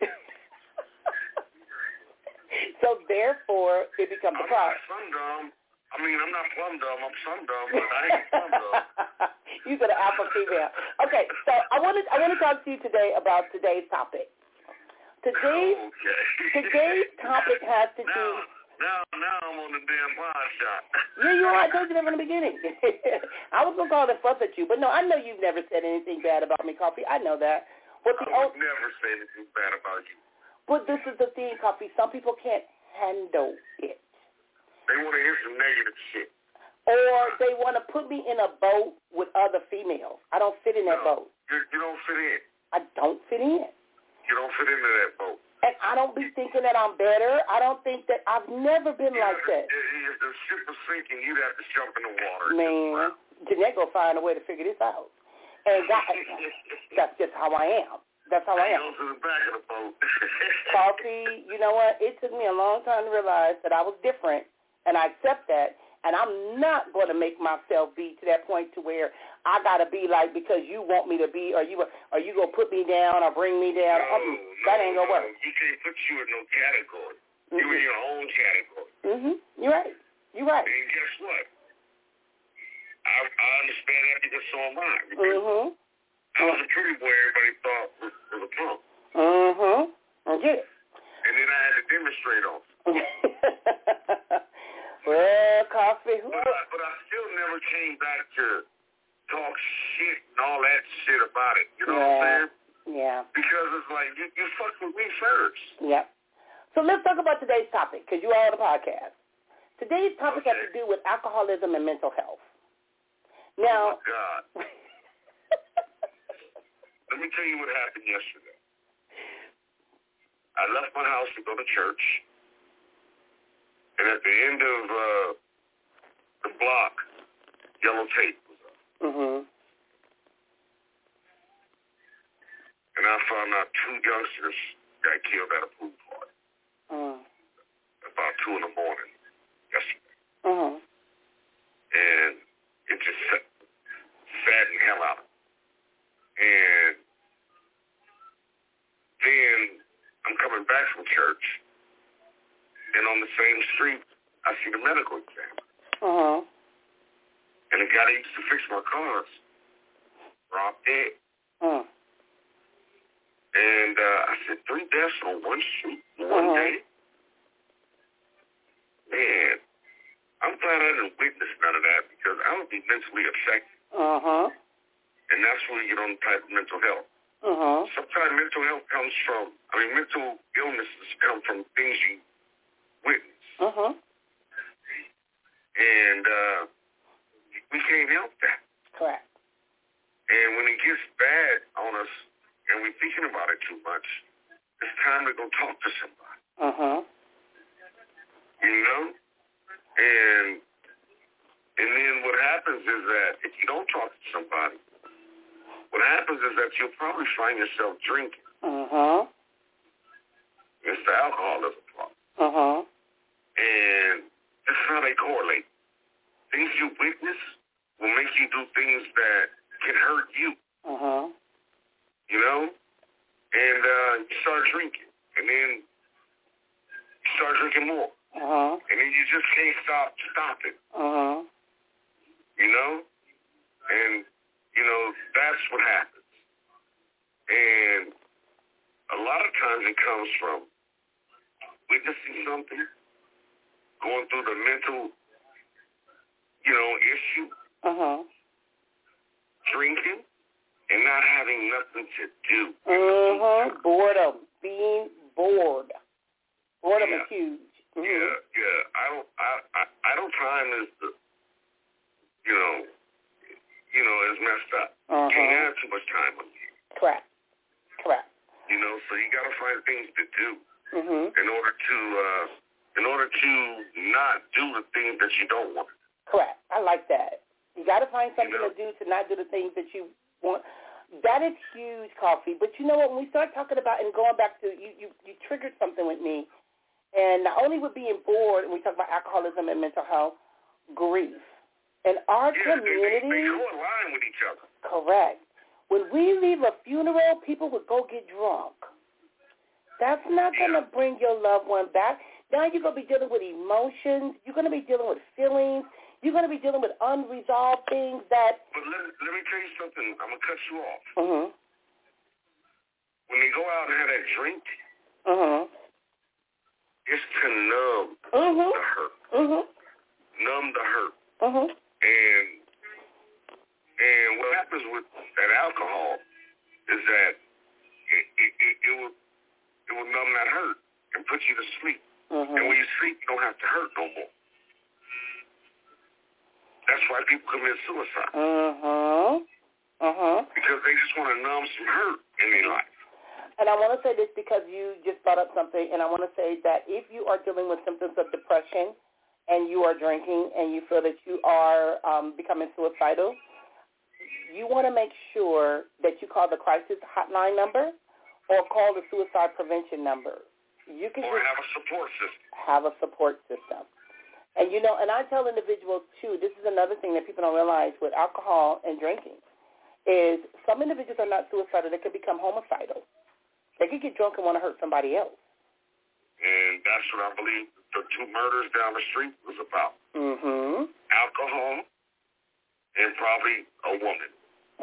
So therefore, it becomes a problem. I'm not plum dumb. I'm sun dumb, but I ain't plum dumb. You said an alpha female. Okay, so I want to talk to you today about today's topic. Today's topic has to do. Now I'm on the damn pod shot. Yeah, you are. I told you that from the beginning. I was going to call and fuss at you, but no, I know you've never said anything bad about me, Coffee. I know that. I would never say anything bad about you. But this is the thing, Coffee. Some people can't handle it. They want to hear some negative shit. Or they want to put me in a boat with other females. I don't fit in that boat. You don't fit in. I don't fit in. You don't fit into that boat. And I don't be thinking that I'm better. I don't think that I've never been like that. If the ship was sinking, you'd have to jump in the water. Man, Jeanette gonna find a way to figure this out. And that's just how I am. That's how I am. Go to the back of the boat. Coffee, you know what? It took me a long time to realize that I was different, and I accept that. And I'm not going to make myself be to that point to where I got to be like because you want me to be, or you going to put me down or bring me down. That ain't going to work. You can't put you in no category. Mm-hmm. You in your own category. Mm-hmm. You're right. And guess what? I understand that because so am I. Mm-hmm. I was a pretty boy everybody thought was a punk. Mm-hmm. I get it. And then I had to demonstrate on. Well, Coffee. But I still never came back to talk shit and all that shit about it. You know what I'm saying? Yeah. Because it's like, you fucked with me first. Yeah. So let's talk about today's topic, because you are on the podcast. Today's topic has to do with alcoholism and mental health. Now, oh, my God. Let me tell you what happened yesterday. I left my house to go to church. And at the end of the block, yellow tape was up. Mm-hmm. And I found out 2 youngsters got killed at a pool party. About 2 in the morning yesterday. Mm-hmm. And it just saddened the hell out. And then I'm coming back from church. And on the same street, I see the medical exam. Uh-huh. And the guy that used to fix my cars, Rob dead. Uh-huh. And I said, 3 deaths on one street in one day? Man, I'm glad I didn't witness none of that because I would be mentally affected. Uh-huh. And that's where you get on the type of mental health. Sometimes mental health comes from, mental illnesses come from things you witness. And we can't help that. Correct. And when it gets bad on us and we're thinking about it too much, it's time to go talk to somebody. You know? And then what happens is that if you don't talk to somebody, what happens is that you'll probably find yourself drinking. It's the alcoholism problem. And that's how they correlate. Things you witness will make you do things that can hurt you. You know? And you start drinking. And then you start drinking more. And then you just can't stop it. You know? And, you know, that's what happens. And a lot of times it comes from witnessing something, going through the mental, you know, issue, drinking, and not having nothing to do. Boredom. Being bored. Boredom is huge. Yeah. Idle time is the, you know, is messed up. You can't have too much time on you. Correct. You know, so you got to find things to do in order to not do the things that you don't want. Correct. I like that. You got to find something to do to not do the things that you want. That is huge, Coffee. But you know what? When we start talking about and going back to you triggered something with me. And not only with being bored, and we talk about alcoholism and mental health, grief. In our community, they co-align with each other. Correct. When we leave a funeral, people would go get drunk. That's not going to bring your loved one back. Now you're going to be dealing with emotions. You're going to be dealing with feelings. You're going to be dealing with unresolved things that... But let me tell you something. I'm going to cut you off. When they go out and have that drink, it's to numb the hurt. Numb the hurt. And what happens with that alcohol is that it will numb that hurt and put you to sleep. And when you sleep, you don't have to hurt no more. That's why people commit suicide. Because they just want to numb some hurt in their life. And I want to say this because you just brought up something, and I want to say that if you are dealing with symptoms of depression and you are drinking and you feel that you are becoming suicidal, you want to make sure that you call the crisis hotline number or call the suicide prevention number. You can or have a support system. Have a support system. And, you know, and I tell individuals, too, this is another thing that people don't realize with alcohol and drinking, is some individuals are not suicidal. They could become homicidal. They could get drunk and want to hurt somebody else. And that's what I believe the two murders down the street was about. Alcohol and probably a woman.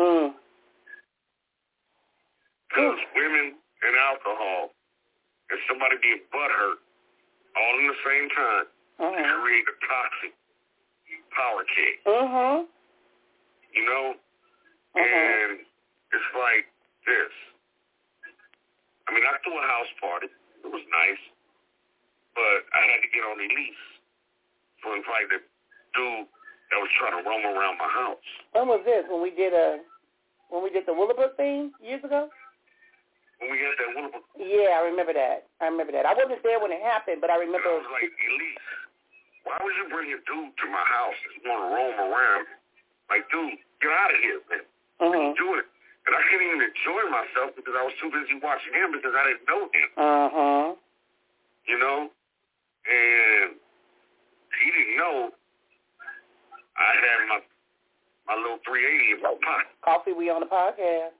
Because women and alcohol and somebody being butthurt all in the same time create a toxic power keg. You know? And it's like this. I mean, I threw a house party. It was nice. But I had to get on the lease for invite the dude that was trying to roam around my house. When was this? When we did the Willowbrook thing years ago? When we had that Willowbrook. Yeah, I remember that. I wasn't there when it happened, but I remember. And I was like, Elise, why would you bring a dude to my house that's going to roam around? Like, dude, get out of here, man. Do it. And I couldn't even enjoy myself because I was too busy watching him because I didn't know him. You know? And he didn't know I had my little 380 in my pocket. Coffee, we on the podcast.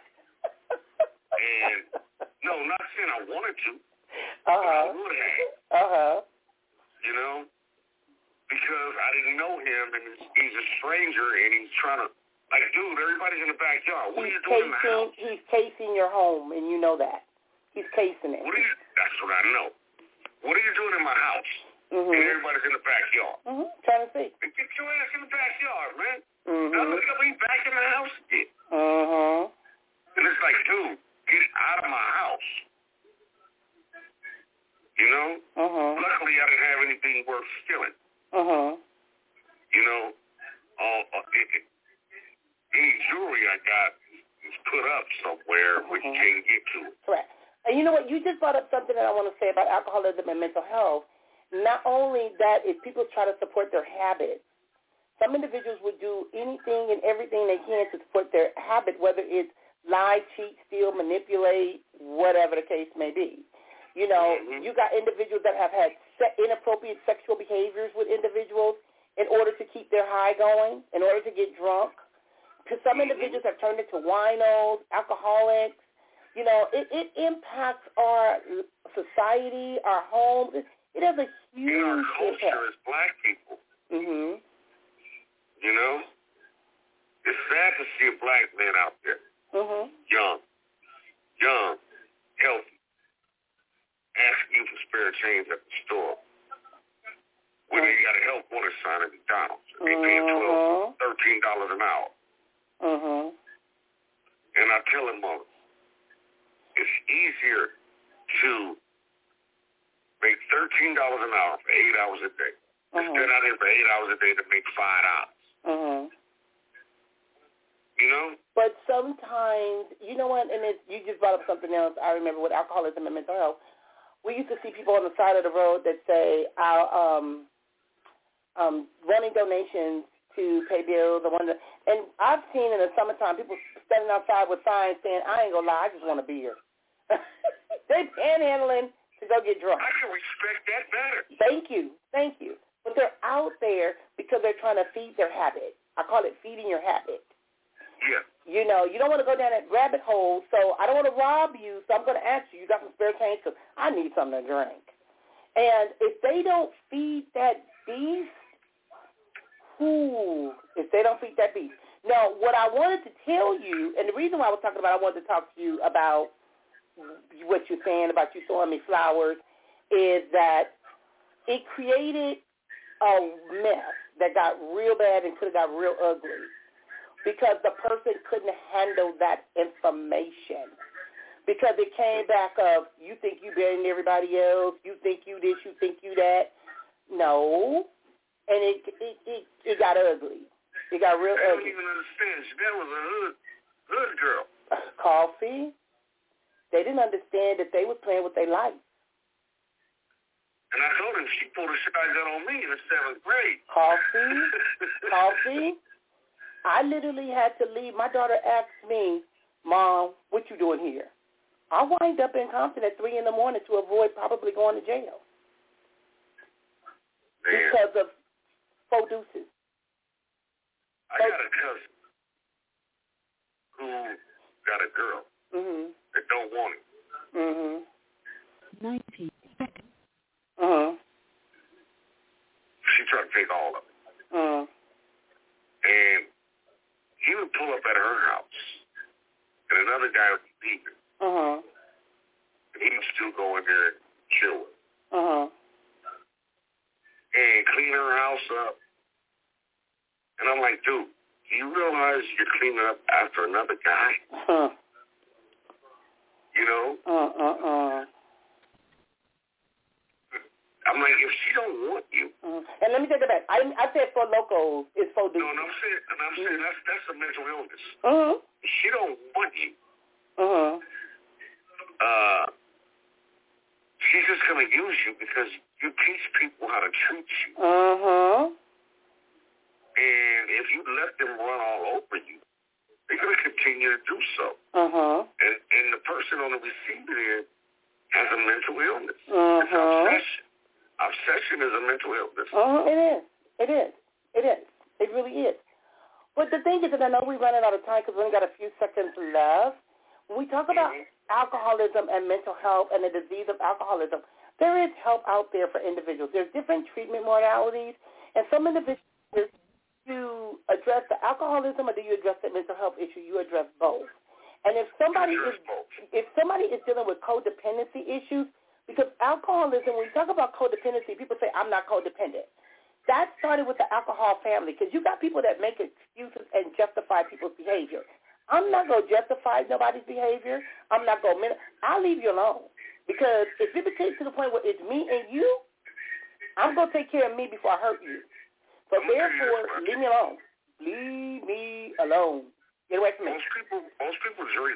And, no, not saying I wanted to. But I would have. You know? Because I didn't know him, and he's a stranger, and he's trying to, like, dude, everybody's in the backyard. What are you doing in the house? He's casing your home, and you know that. He's casing it. That's what I know. What are you doing in my house? Mm-hmm. And everybody's in the backyard. Mm-hmm. Trying to see. And get your ass in the backyard, man. Mm-hmm. Now look up, we back in the house again. Mm-hmm. And it's like, dude, get out of my house. You know? Mm-hmm. Luckily, I didn't have anything worth stealing. Mm-hmm. You know? Any jewelry I got is put up somewhere where you can't get to it. Correct. And you know what? You just brought up something that I want to say about alcoholism and mental health. Not only that, if people try to support their habits, some individuals would do anything and everything they can to support their habit, whether it's lie, cheat, steal, manipulate, whatever the case may be. You know, you got individuals that have had inappropriate sexual behaviors with individuals in order to keep their high going, in order to get drunk. Because some individuals have turned into winos, alcoholics. You know, it impacts our society, our homes. It has a huge in our culture impact. as black people. Mm-hmm. You know? It's sad to see a black man out there. Mm-hmm. Young, healthy, asking you for spare change at the store. When they got a health bonus sign at McDonald's. They paying $12, $13 an hour. Mm-hmm. And I tell them, it's easier to make $13 an hour for 8 hours a day. Instead out here for 8 hours a day to make $5. Mm-hmm. You know? But sometimes, you know what, and you just brought up something else I remember with alcoholism and mental health. We used to see people on the side of the road that say, I'll running donations to pay bills. And I've seen in the summertime people standing outside with signs saying, I ain't going to lie, I just want a beer. They panhandling to go get drunk. I can respect that better. Thank you. But they're out there because they're trying to feed their habit. I call it feeding your habit. Yeah. You know, you don't want to go down that rabbit hole, so I don't want to rob you, so I'm going to ask you, you got some spare change because I need something to drink. And if they don't feed that beast, Now, what I wanted to tell you, and the reason why I was talking about, I wanted to talk to you about what you're saying about you throwing me flowers, is that it created a mess that got real bad and could have got real ugly because the person couldn't handle that information. Because it came back of, you think you better than everybody else, you think you this, you think you that. No. And it got ugly. It got real ugly. I don't even understand. That was a hood girl. Coffee. They didn't understand that they were playing with their life. And I told him she pulled a shit like that on me in the 7th grade. Coffee. I literally had to leave. My daughter asked me, Mom, what you doing here? I wind up in Compton at 3 in the morning to avoid probably going to jail. Man. Because of four deuces. I got a cousin who got a girl that don't want it. 19 seconds. She tried to take all of it. And he would pull up at her house, and another guy would be leaving. And he would still go in there and chill with her. And clean her house up. And I'm like, dude, do you realize you're cleaning up after another guy? You know? I'm like, if she don't want you. And let me take it back. I said for locals, it's for dudes. No, and I'm saying that's a mental illness. She don't want you. She's just going to use you because you teach people how to treat you. And if you let them run all over you, they're going to continue to do so. And the person on the receiving end has a mental illness. It's obsession. Obsession is a mental illness. It is. It really is. But the thing is that I know we're running out of time because we only got a few seconds left. When we talk about alcoholism and mental health and the disease of alcoholism, there is help out there for individuals. There's different treatment modalities, and some individuals, you address the alcoholism or do you address the mental health issue? You address both. And if somebody is dealing with codependency issues, Because alcoholism, when you talk about codependency, people say, I'm not codependent. That started with the alcohol family, because you got people that make excuses and justify people's behavior. I'm not going to justify nobody's behavior. I'm not going to – I'll leave you alone. Because if it gets to the point where it's me and you, I'm going to take care of me before I hurt you. So therefore, leave me alone. Leave me alone. Get away from me. Most people drink.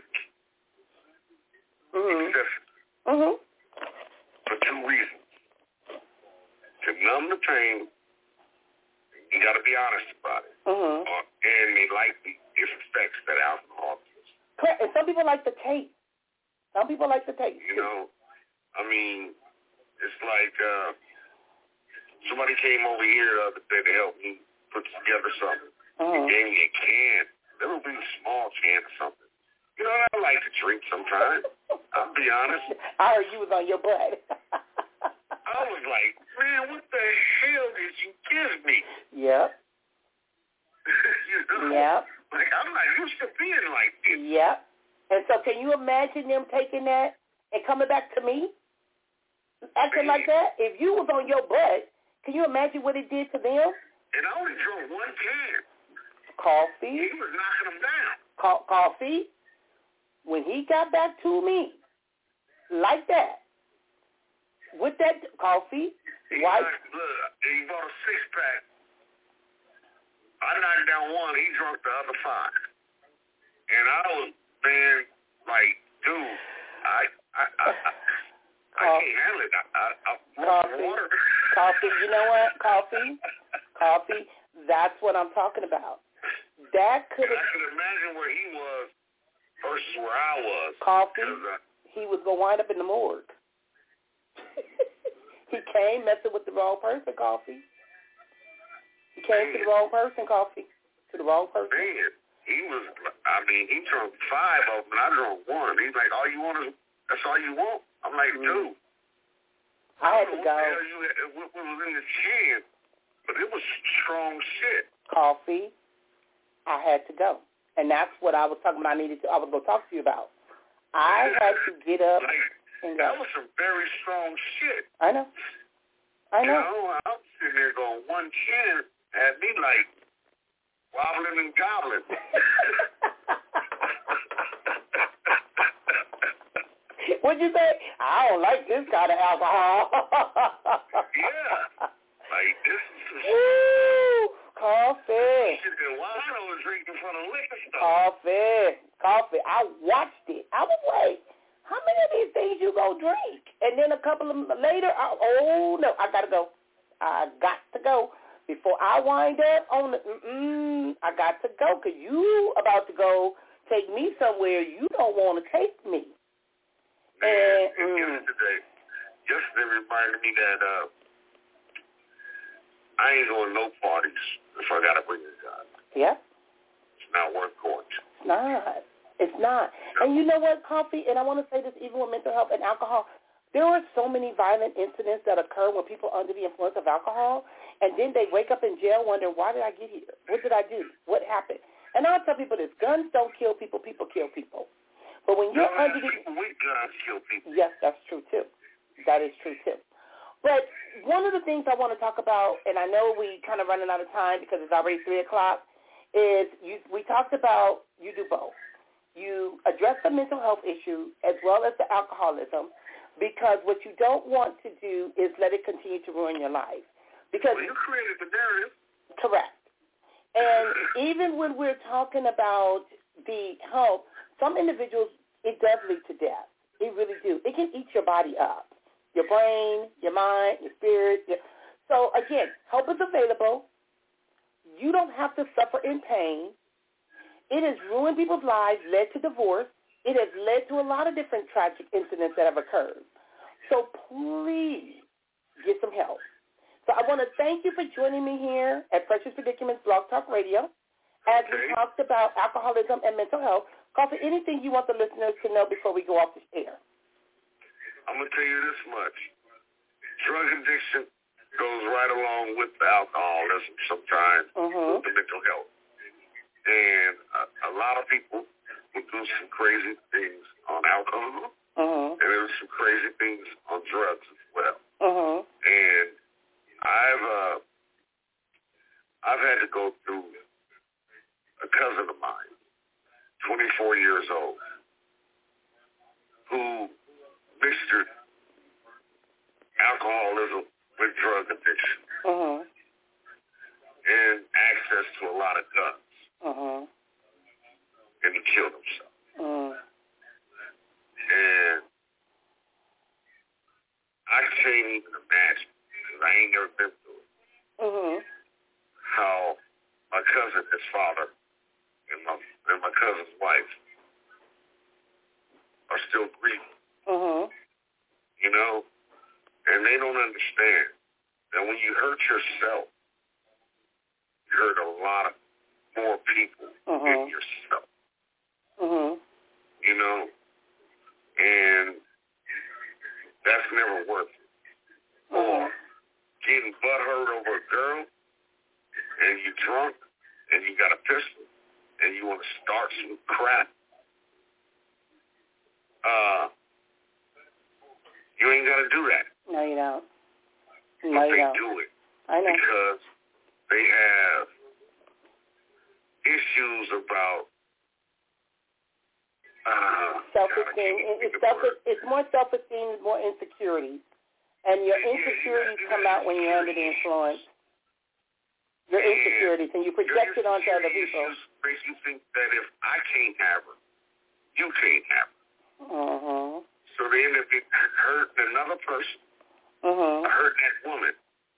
For two reasons. To numb the pain, you got to be honest about it. And they like the effects that alcohol gives. Correct. And some people like the taste. You know, I mean, it's like somebody came over here the other day to help me put together something. He gave me a can, a little bitty small can or something. You know, I like to drink sometimes. I'll be honest. I heard you was on your butt. I was like, man, what the hell did you give me? Yep. You know? Yep. Like, I'm not used to being like this. Yep. And so can you imagine them taking that and coming back to me? Acting like that? If you was on your butt, can you imagine what it did to them? And I only drunk one can. Coffee. He was knocking them down. Coffee. When he got back to me, like that, with that coffee, he bought a six-pack. I knocked down one. He drunk the other five. And I was, man, like, dude, I can't handle it. Coffee, you know what? Coffee, that's what I'm talking about. That could have... I could imagine where he was versus where I was. Coffee, he was going to wind up in the morgue. He came messing with the wrong person, Coffee. He came to the wrong person, Coffee. To the wrong person. Man, he drunk five of them, and I drunk one. He's like, that's all you want? I'm like, dude. I had to go. What was in the can, but it was strong shit. Coffee, I had to go. And that's what I was talking about I was going to talk to you about. I had to get up and go. That was some very strong shit. I know. You know, I'm sitting there going, one can had me like wobbling and gobbling. What'd you say? I don't like this kind of alcohol. Yeah. Like, this is coffee. Why I was drinking in front of liquor store? Coffee. I watched it. I was like, how many of these things you gonna drink? And then a couple of later, no, I gotta go. I got to go. Before I wind up on the, I got to go because you about to go take me somewhere you don't want to take me. Man, yesterday reminded me that I ain't going to no parties if I got to bring a gun. Yeah. It's not worth going to. It's not. And you know what, Coffee, and I want to say this even with mental health and alcohol, there are so many violent incidents that occur when people are under the influence of alcohol, and then they wake up in jail wondering, why did I get here? What did I do? What happened? And I'll tell people this, guns don't kill people, people kill people. But when you're under the... people with guns kill people. Yes, that's true, too. That is true, too. But one of the things I want to talk about, and I know we kind of running out of time because it's already 3 o'clock, is we talked about you do both. You address the mental health issue as well as the alcoholism, because what you don't want to do is let it continue to ruin your life. Because you created the narrative. Correct. And even when we're talking about the health, some individuals, it does lead to death. It really do. It can eat your body up, your brain, your mind, your spirit. So, again, help is available. You don't have to suffer in pain. It has ruined people's lives, led to divorce. It has led to a lot of different tragic incidents that have occurred. So please get some help. So I want to thank you for joining me here at Precious Predicaments Blog Talk Radio as we talked about alcoholism and mental health. Coffee, anything you want the listeners to know before we go off the air? I'm going to tell you this much. Drug addiction goes right along with the alcoholism sometimes, with the mental health. And a lot of people will do some crazy things on alcohol. And there was some crazy things on drugs as well. And I've had to go through a cousin of mine, 24 years old, who mixed alcoholism with drug addiction and access to a lot of guns. And he killed himself. And I can't even imagine, because I ain't never been through it, how my cousin, his father, and my cousin's wife are still grieving. You know? And they don't understand that when you hurt yourself, you hurt a lot of more people than yourself. You know? And that's never worth it. Or getting butthurt over a girl, and you drunk, and you got a pistol, and you want to start some crap. You ain't got to do that. No, you don't. No, but they do it. I know. Because they have issues about self-esteem. It's more self-esteem, more insecurities. And your insecurities come out when you're under the influence. Your insecurities, and you project it onto other people. Makes you think that if I can't have her, you can't have her. So they end up hurting another person, hurting that woman.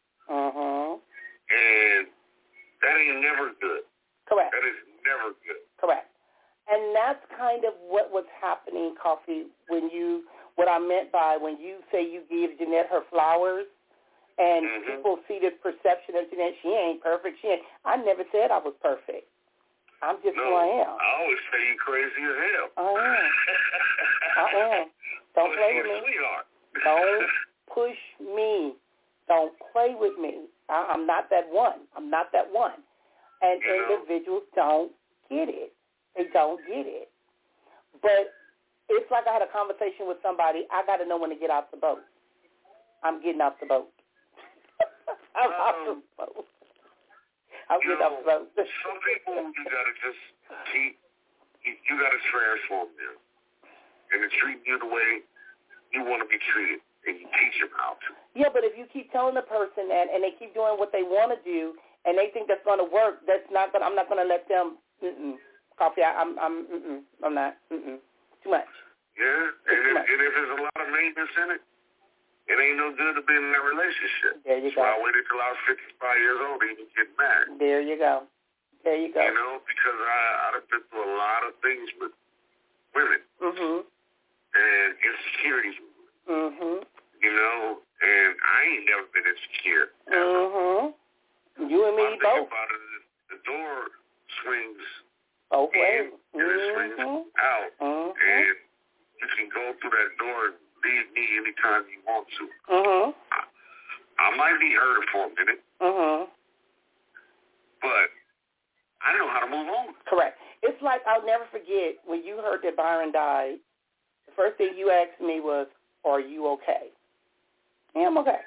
And that ain't never good. Correct. That is never good. Correct. And that's kind of what was happening, Coffee, what I meant by when you say you give Jeanette her flowers, and people see this perception of Jeanette, she ain't perfect. I never said I was perfect. I'm just who I am. I always say you crazy as hell. I am. Don't play with me. Sweetheart. Don't push me. Don't play with me. I'm not that one. I'm not that one. And individuals don't get it. They don't get it. But it's like I had a conversation with somebody. I got to know when to get out the boat. I'm getting out the boat. I'm out the boat. I'm getting out the boat. Some people you got to just keep, you got to transform them. And to treat you the way you want to be treated. And you teach them how to. Yeah, but if you keep telling the person that and they keep doing what they want to do and they think that's going to work, I'm not going to let them, Coffee, I'm not, too much. Yeah, and if there's a lot of maintenance in it, it ain't no good to be in that relationship. There you go. So I waited till I was 55 years old to even get married. There you go. There you go. You know, because I've been through a lot of things with women. And insecurities with women. You know, and I ain't never been insecure. You and me both. About it, the door swings both ways. And it swings out. And you can go through that door and leave me anytime you want to. I might be hurt for a minute. But I know how to move on. Correct. It's like I'll never forget when you heard that Byron died, the first thing you asked me was, are you okay? Yeah, I'm okay.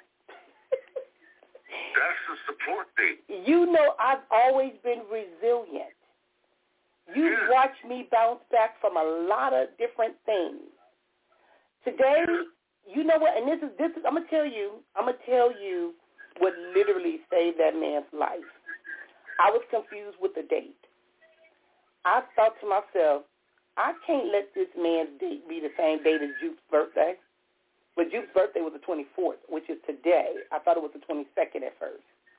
That's the support thing. You know I've always been resilient. You've watched me bounce back from a lot of different things. Today, you know what, and this is I'm gonna tell you what literally saved that man's life. I was confused with the date. I thought to myself, I can't let this man's date be the same date as Juke's birthday. But Juke's birthday was the 24th, which is today. I thought it was the 22nd at first.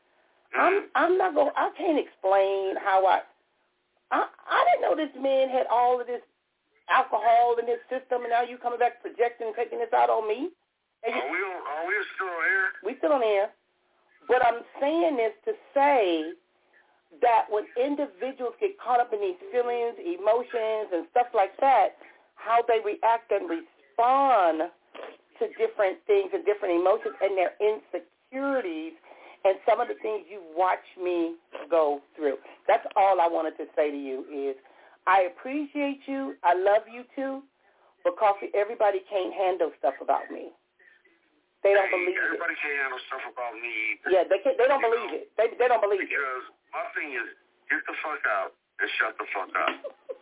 I can't explain how I didn't know this man had all of this alcohol in his system, and now you coming back projecting and taking this out on me. Are we still on air? We still on air. But I'm saying this to say that when individuals get caught up in these feelings, emotions, and stuff like that, how they react and respond to different things and different emotions and their insecurities and some of the things you watch me go through. That's all I wanted to say to you is I appreciate you. I love you too. But Coffee, everybody can't handle stuff about me. They don't believe it. Everybody can't handle stuff about me either. Yeah, they don't believe it. They don't believe it. Because my thing is, get the fuck out and shut the fuck up.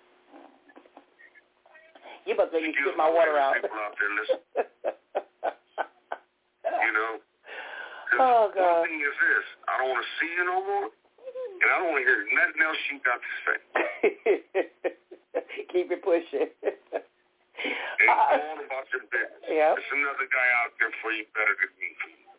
You must make me spit my water out. People out there listen. You know? Oh, God. One thing is this. I don't want to see you no more, and I don't want to hear nothing else you got to say. Keep it pushing. And go on about your business. Yep. There's another guy out there for you better than me.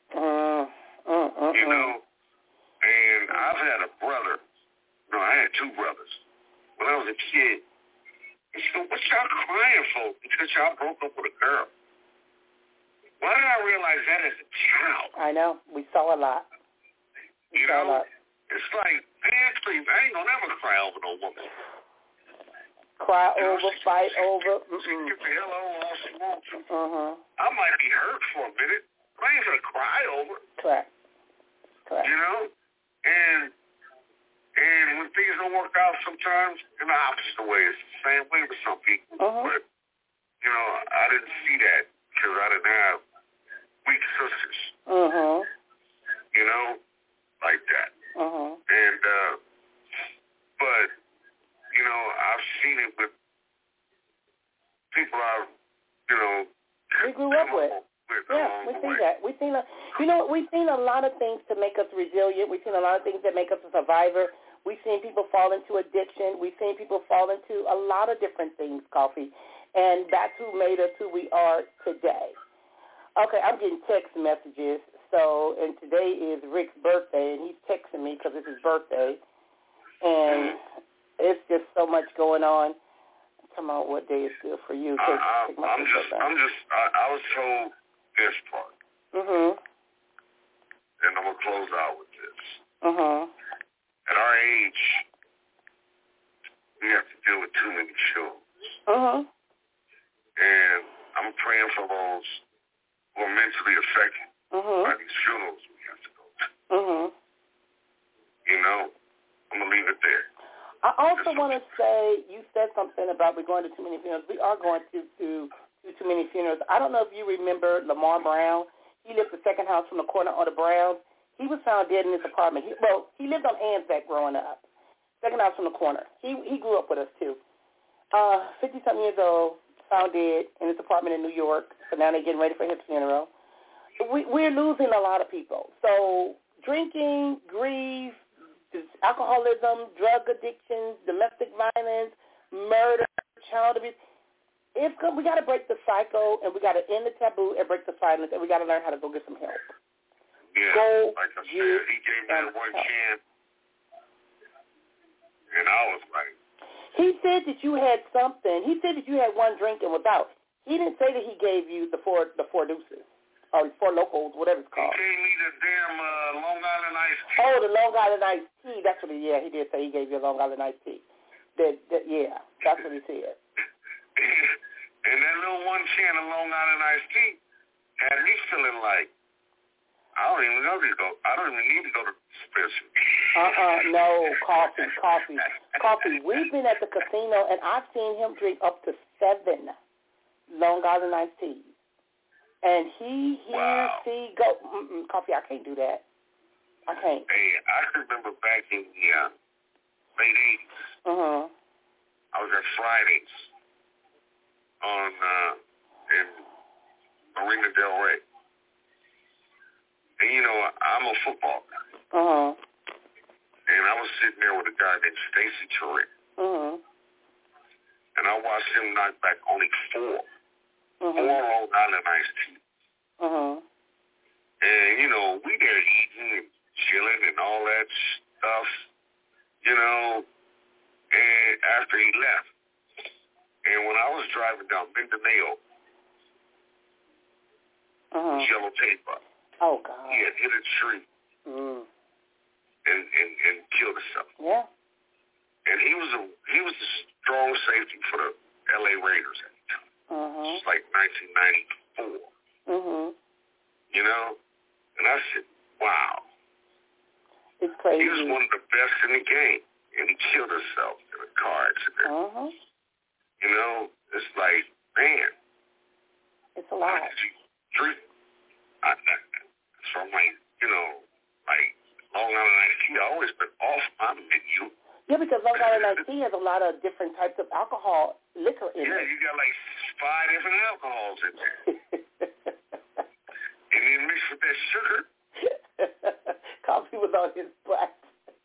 You know? And I've had a brother. No, I had two brothers. When I was a kid, he said, what y'all crying for? Because y'all broke up with a girl. Why did I realize that as a child? I know. We saw a lot. You know? It's like, man, please, I ain't going to ever cry over no woman. Cry over, fight over. She can get the hell over all she wants to. Uh-huh. I might be hurt for a minute, but I ain't going to cry over it. Correct. You know? And when things don't work out sometimes, in the opposite way, it's the same way with some people. But, you know, I didn't see that because I didn't have weak sisters. You know? Like that. And, but, you know, I've seen it with people I've, you know, we grew up with. Yeah, we see that. We've seen a lot of things to make us resilient. We've seen a lot of things that make us a survivor. We've seen people fall into addiction. We've seen people fall into a lot of different things, Coffee. And that's who made us who we are today. Okay, I'm getting text messages. So, and today is Rick's birthday, and he's texting me because it's his birthday. And it's just so much going on. Come on, what day is good for you? I was told this part. And I'm going to close out with this. At our age, we have to deal with too many children. And I'm praying for those who are mentally affected by these funerals we have to go to. You know, I'm going to leave it there. I also want to say, you said something about we're going to too many funerals. We are going to too many funerals. I don't know if you remember Lamar Brown. He lived the second house from the corner on the Browns. He was found dead in his apartment. He lived on Anzac growing up. Second house from the corner. He grew up with us, too. 50-something years old, found dead in his apartment in New York. So now they're getting ready for his funeral. We're losing a lot of people. So drinking, grief, alcoholism, drug addictions, domestic violence, murder, child abuse. We got to break the cycle, and we got to end the taboo and break the silence, and we got to learn how to go get some help. Yeah, like I said, he gave me that one chance, and I was like... He said that you had something. He said that you had one drink and was out. He didn't say that he gave you the four deuces. Or 4 locals, whatever it's called. He gave me the damn Long Island iced tea. Oh, the Long Island iced tea. That's what he did say. He gave you a Long Island iced tea. Yeah, that's what he said. And that little one can of Long Island iced tea had me feeling like, I don't even need to go to the dispensary. No, coffee. We've been at the casino, and I've seen him drink up to 7 Long Island iced teas. And he go, Coffee, I can't do that. I can't. Hey, I remember back in the late 80s. I was at Fridays in Marina Del Rey. And, you know, I'm a football guy. And I was sitting there with a guy named Stacy Turek. And I watched him knock back only 4 Long Island iced tea. And, you know, we there eating and chilling and all that stuff, you know, and after he left. And when I was driving down Mindanao, yellow tape up. Oh, God. He had hit a tree and killed himself. Yeah. And he was a strong safety for the L.A. Raiders at the time. It's like 1994. You know? And I said, wow. It's crazy. He was one of the best in the game. And he killed himself in a car accident. You know? It's like, man, It's a lot. Drink. So I'm like, like Long Island iced tea, I always been off my menu. Yeah, because Long Island iced tea has a lot of different types of alcohol, liquor in it. Yeah, you got like 5 different alcohols in there. And then mixed with that sugar. Coffee was on his breath.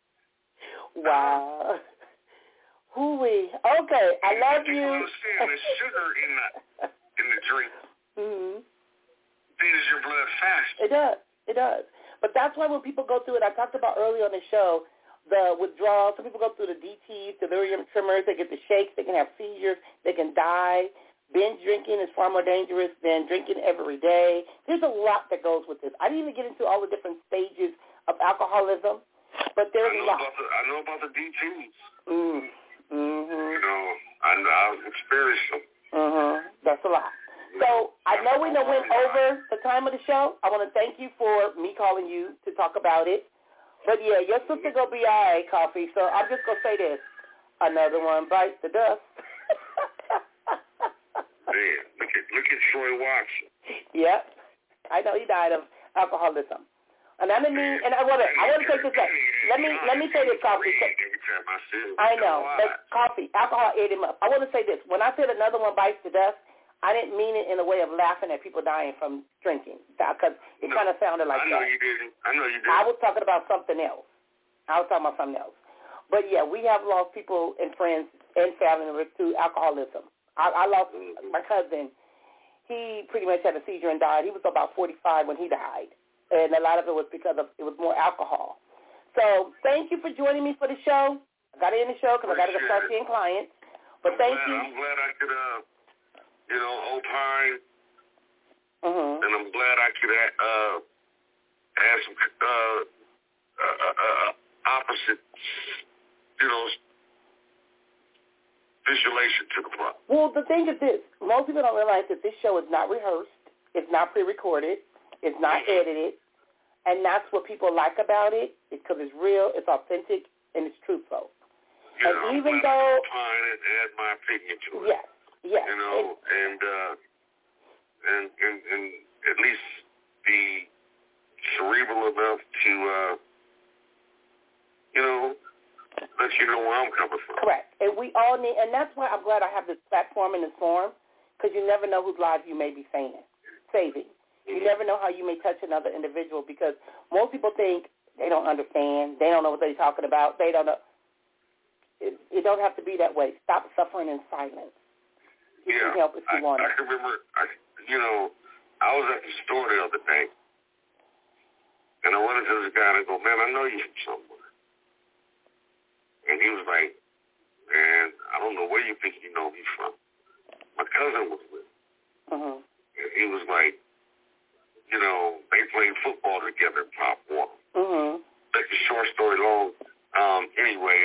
Wow. Hooey. Okay, I love you. You understand the sugar in the drink feeds your blood fast. It does. It does. But that's why when people go through it, I talked about earlier on the show, the withdrawal. Some people go through the DTs, delirium tremors. They get the shakes. They can have seizures. They can die. Binge drinking is far more dangerous than drinking every day. There's a lot that goes with this. I didn't even get into all the different stages of alcoholism, but there's a lot. I know about the DTs. Mm-hmm. I've experienced them. That's a lot. So I know we went over the time of the show. I want to thank you for me calling you to talk about it. But, yeah, your sister going to be all right, Coffee. So I'm just going to say this. Another one bites the dust. Man, look at Troy Watson. Yep. I know he died of alcoholism. And I mean, and I want to take this up. Let me say this, Coffee. I know, but Coffee, alcohol ate him up. I want to say this. When I said another one bites the dust, I didn't mean it in a way of laughing at people dying from drinking, because it kind of sounded like that. I know you didn't. I was talking about something else. But, yeah, we have lost people and friends and family members to alcoholism. I lost my cousin. He pretty much had a seizure and died. He was about 45 when he died, and a lot of it was because it was more alcohol. So thank you for joining me for the show. I got to end the show because I got to start seeing clients. But thank you. I'm glad I could, opine, and I'm glad I could add some opposite, visualization to the plot. Well, the thing is this. Most people don't realize that this show is not rehearsed. It's not pre-recorded. It's not edited. And that's what people like about it, because it's real, it's authentic, and it's truthful. Yeah, and even though I opine and add my opinion to it. Yes. And at least be cerebral enough to, let you know where I'm coming from. Correct. And we all need, and that's why I'm glad I have this platform in this forum, because you never know whose lives you may be saving. You never know how you may touch another individual, because most people think they don't understand. They don't know what they're talking about. They don't know. It don't have to be that way. Stop suffering in silence. You can help if you want I can remember, I was at the store the other day, and I went into this guy and I go, man, I know you from somewhere. And he was like, man, I don't know where you think you know me from. My cousin was with me. And he was like, they played football together in Pop Warner. Make the short story long. Anyway,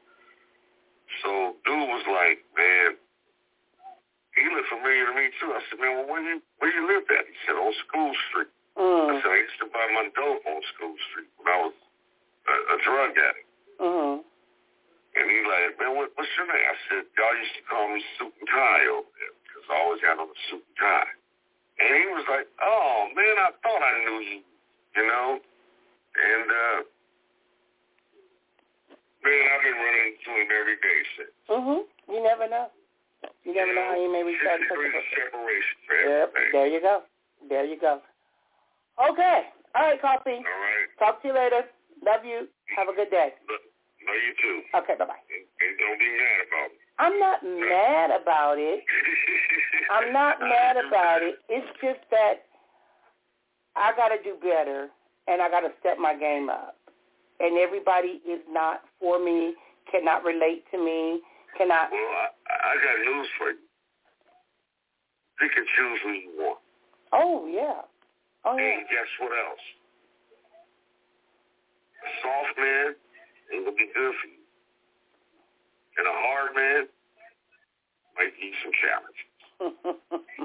so dude was like, man, he looked familiar to me too. I said, man, well, where you lived at? He said, on School Street. I said, I used to buy my dope on School Street when I was a drug addict. And he like, man, what's your name? I said, y'all used to call me Suit and Tie over there, because I always had on a suit and tie. And he was like, oh, man, I thought I knew you, And, man, I've been running into him every day since. You never know. You never know how you may reach out. 60 degrees of separation for everything. There you go. Okay. All right, Coffee. All right. Talk to you later. Love you. Have a good day. No, you too. Okay, bye-bye. And don't be mad about it. I'm not mad about it. I'm not mad about it. It's just that I got to do better, and I got to step my game up. And everybody is not for me, cannot relate to me, cannot. Well, I got news for you. You can choose who you want. Oh, yeah. And guess what else? A soft man ain't going to be good for you. And a hard man might need some challenges.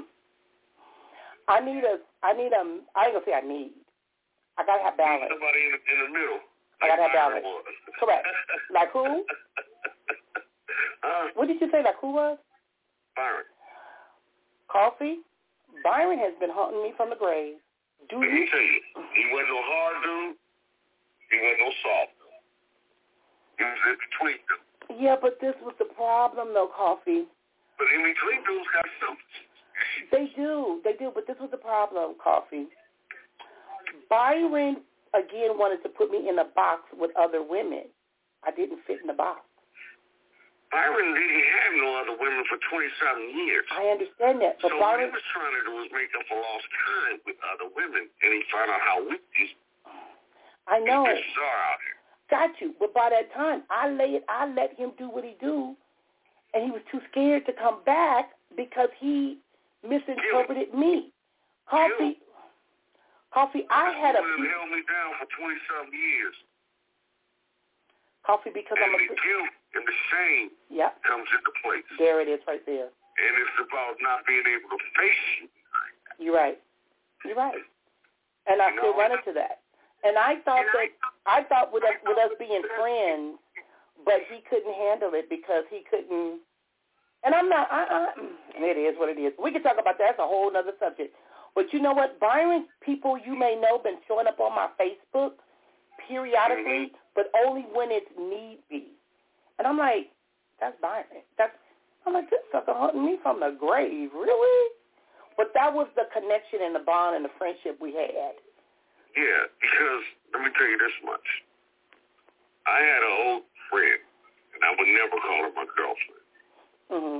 I ain't going to say I need. I got to have balance. Somebody in the middle. I got to have balance. Correct. Like who? Huh? What did you say, like who was? Byron. Coffee, Byron has been haunting me from the grave. Let me tell you, he wasn't no hard dude. He wasn't no soft dude. He was in between dude. Yeah, but this was the problem, though, Coffee. But in between dudes got something. They do, but this was the problem, Coffee. Byron, again, wanted to put me in a box with other women. I didn't fit in the box. Byron didn't have no other women for 20-something years. I understand that. But so Byron, what he was trying to do was make up for lost time with other women, and he found out how weak these bitches are out here. Got you. But by that time, I let him do what he do, and he was too scared to come back because he misinterpreted me. Coffee, I had a... He held me down for 20-something years. Coffee, because and I'm a... the guilt and the shame comes into place. There it is right there. And it's about not being able to face you. You're right. And I still run into that. And I thought with us being friends, but he couldn't handle it because he couldn't. And I'm not. It is what it is. We can talk about that. That's a whole other subject. But you know what? Byron, people you may know, been showing up on my Facebook periodically, but only when it's need be. And I'm like, that's Byron. I'm like, this sucker hunting me from the grave, really? But that was the connection and the bond and the friendship we had. Yeah, because let me tell you this much. I had an old friend, and I would never call her my girlfriend.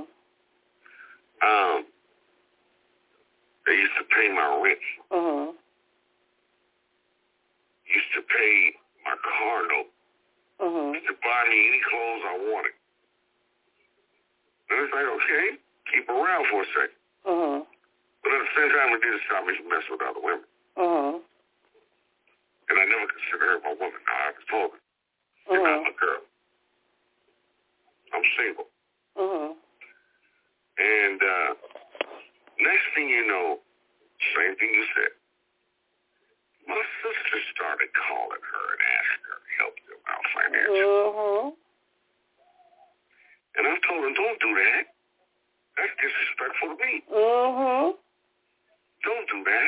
They used to pay my rent. Used to pay my car note. Used to buy me any clothes I wanted. And it's like, okay, keep her around for a second. But at the same time, it didn't stop me from messing with other women. And I never considered her my woman. I was told her, you're not my girl. I'm single. And next thing you know, same thing you said. My sister started calling her and asking her to help them out financially. And I told her, don't do that. That's disrespectful to me. Don't do that.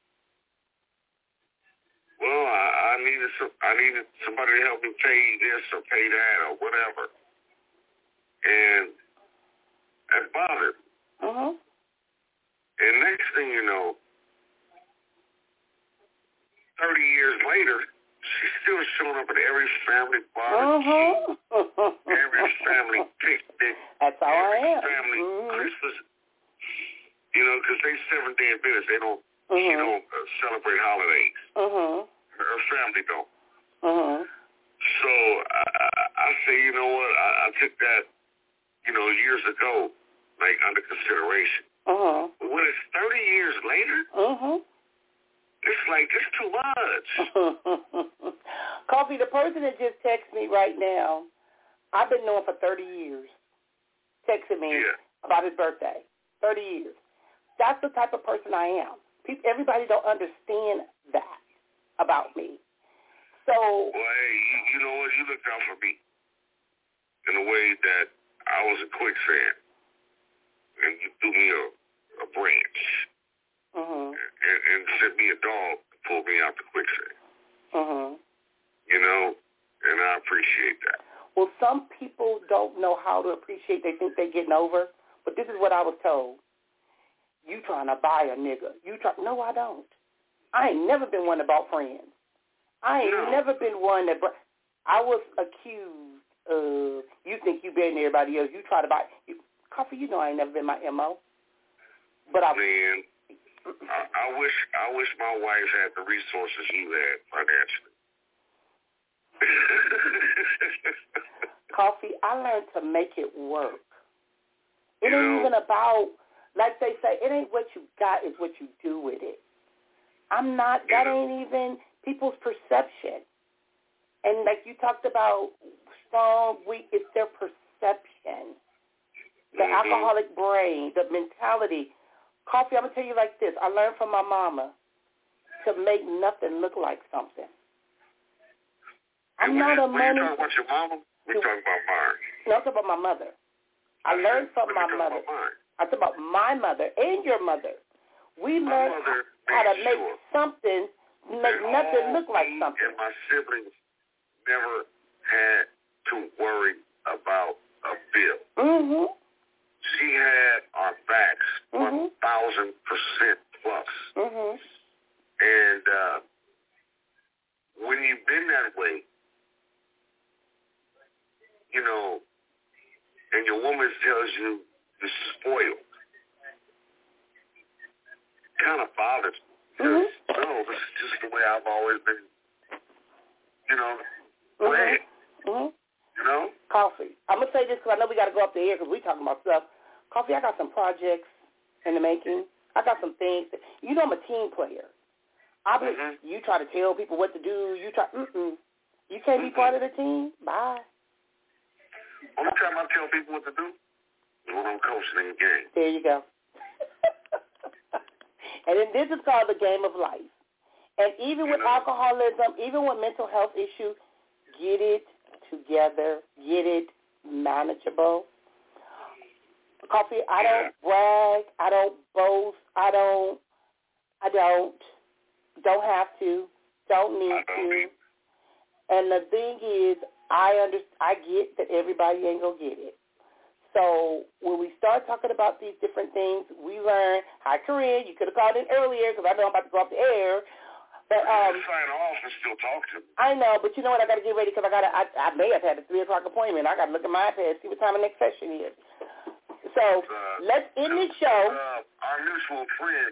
Well, I needed somebody to help me pay this or pay that or whatever. And that bothered me. And next thing you know, 30 years later, she's still showing up at every family barbecue, every family picnic, that's how I am. Family Christmas. You know, because they Seventh-day Adventists, they don't, she don't celebrate holidays. Her family don't. So I say, you know what? I took that, years ago, like under consideration. But when it's 30 years later. It's like, it's too much. Coffee, the person that just texted me right now, I've been knowing for 30 years, texting me about his birthday. 30 years. That's the type of person I am. Everybody don't understand that about me. So... Well, hey, you know what? You looked out for me in a way that I was a quicksand. And you threw me a branch. And sent me a dog to pull me out the quicksand. And I appreciate that. Well, some people don't know how to appreciate. They think they're getting over. But this is what I was told. You trying to buy a nigga. No, I don't. I ain't never been one that bought friends. I ain't never been one that... I was accused of, you think you better than everybody else. You try to buy... Coffee, I ain't never been my M.O. But Man, I wish my wife had the resources you had financially. Coffee, I learned to make it work. It ain't even about, like they say, it ain't what you got, it's what you do with it. That ain't even people's perception. And like you talked about strong, weak, it's their perception. The alcoholic brain, the mentality. Coffee, I'm going to tell you like this. I learned from my mama to make nothing look like something. I'm not a money... When you talking about your mama, we're talking about mine. No, I'm talking about my mother. I learned from my mother. I'm talking about my mother and your mother. We learned how to make something, make nothing look like something. And my siblings never had to worry about a bill. Mm-hmm. She had our backs 1,000% plus. Mm-hmm. And when you've been that way, you know, and your woman tells you you're spoiled, it kind of bothers me. Because, no, this is just the way I've always been, you know, playing. Mm-hmm. You know? Coffee. I'm going to say this because I know we got to go up the air because we're talking about stuff. Coffee, I got some projects in the making. I got some things. You know I'm a team player. You try to tell people what to do. You can't be part of the team. Bye. Only time I tell people what to do is when I'm coaching in the game. There you go. And then this is called the game of life. And even with alcoholism, even with mental health issues, get it together, get it manageable. Coffee, I don't brag, I don't boast, I don't have to, don't need to. And the thing is, I get that everybody ain't gonna get it. So when we start talking about these different things, we learn. Hi, Corinne, you could have called in earlier because I know I'm about to go off the air. But sign off and still talk to me. I know, but you know what? I got to get ready because I may have had a 3 o'clock appointment. I got to look at my iPad, see what time the next session is. So let's end this show. Our mutual friend,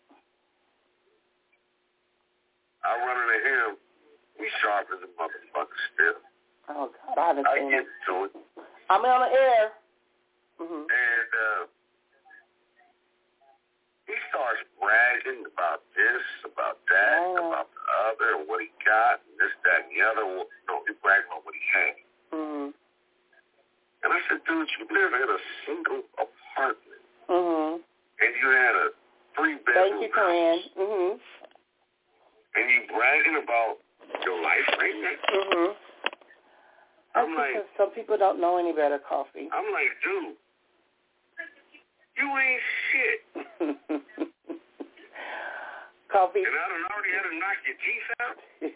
I run into him. We sharp as a motherfucker still. Oh, God, I haven't seen him. I get to it. I'm on the air. Mm-hmm. And he starts bragging about this, about that, about the other, and what he got, and this, that, and the other. No, he bragged about what he had. Mm-hmm. And I said, dude, you live in a single apartment. Mm-hmm. And you had a 3-bedroom Thank you, Corinne. house. Mm-hmm. And you bragging about your life right now? Mm-hmm. I'm like, some people don't know any better, Coffee. I'm like, dude, you ain't shit. Coffee. And I done already had to knock your teeth out.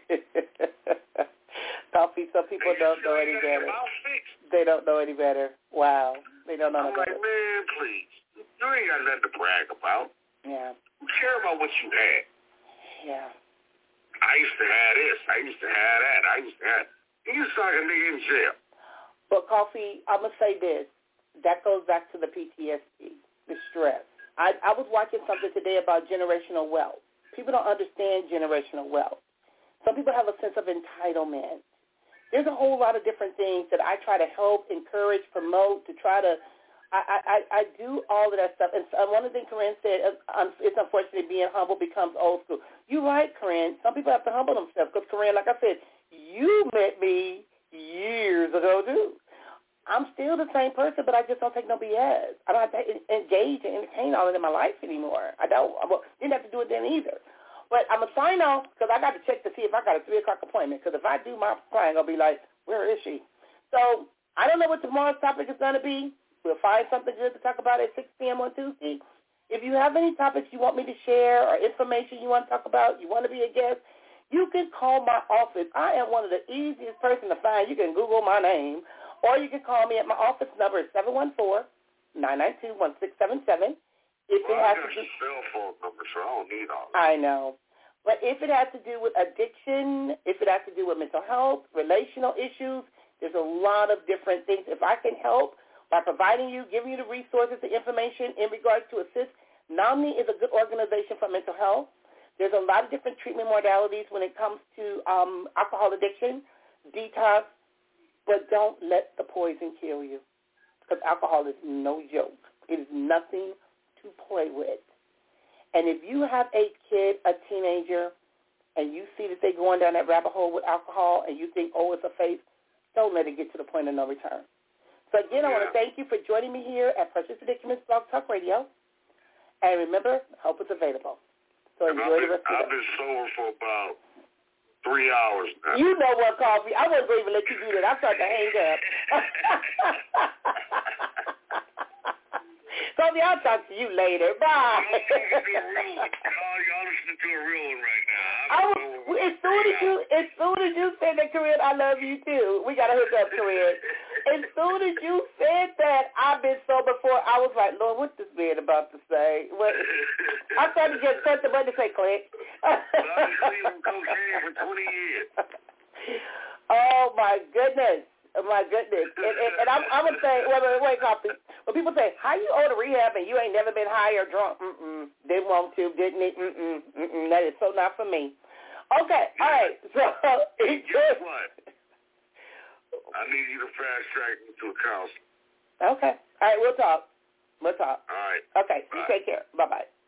Coffee, some people don't know any better. They don't know any better. Wow. They don't know any better. I'm like, man, please. You ain't got nothing to brag about. Yeah. You care about what you had. Yeah. I used to have this. I used to have that. I used to have... You sound like a nigga in jail. But, Coffee, I'm going to say this. That goes back to the PTSD, the stress. I was watching something today about generational wealth. People don't understand generational wealth. Some people have a sense of entitlement. There's a whole lot of different things that I try to help, encourage, promote, to try to I do all of that stuff. And one of the things Corinne said, it's unfortunate being humble becomes old school. You're right, Corinne. Some people have to humble themselves because, Corinne, like I said, you met me years ago, too. I'm still the same person, but I just don't take no BS. I don't have to engage and entertain all of it in my life anymore. I don't. Didn't have to do it then either. But I'm going to sign off because I got to check to see if I got a 3 o'clock appointment because if I do, my client going to be like, where is she? So I don't know what tomorrow's topic is going to be. We'll find something good to talk about at 6 p.m. on Tuesday. If you have any topics you want me to share or information you want to talk about, you want to be a guest, you can call my office. I am one of the easiest person to find. You can Google my name, or you can call me at my office number is 714-992-1677. If it has to do, cell phone number, so I don't need all that. I know. But if it has to do with addiction, if it has to do with mental health, relational issues, there's a lot of different things. If I can help by providing you, giving you the resources, the information in regards to assist, NAMNI is a good organization for mental health. There's a lot of different treatment modalities when it comes to alcohol addiction, detox, but don't let the poison kill you because alcohol is no joke. It is nothing to play with. And if you have a kid, a teenager, and you see that they're going down that rabbit hole with alcohol and you think, oh, it's a phase, don't let it get to the point of no return. So, again, I want to thank you for joining me here at Precious Predicaments Blog Talk Radio. And remember, help is available. So enjoy the rest of the day. I've been sober for about 3 hours now. You know what, Coffee? I wasn't going to even let you do that. I started to hang up. So Kobe, I'll talk to you later. Bye. Y'all listening to a real one right now. As soon as you said that, Corinne, I love you too. We got to hook up, Corinne. As soon as you said that, I've been sober before. I was like, Lord, what's this man about to say? I started to just press the button to say click. I've been sleeping cocaine for 20 years. Oh, my goodness. My goodness. And I'm going to say, wait, Coffee. When people say, how you owe to rehab and you ain't never been high or drunk? Didn't want to, didn't it? That is so not for me. Okay, all right. So, guess what? I need you to fast track me to a counselor. Okay. All right, we'll talk. All right. Okay, you take care. Bye-bye.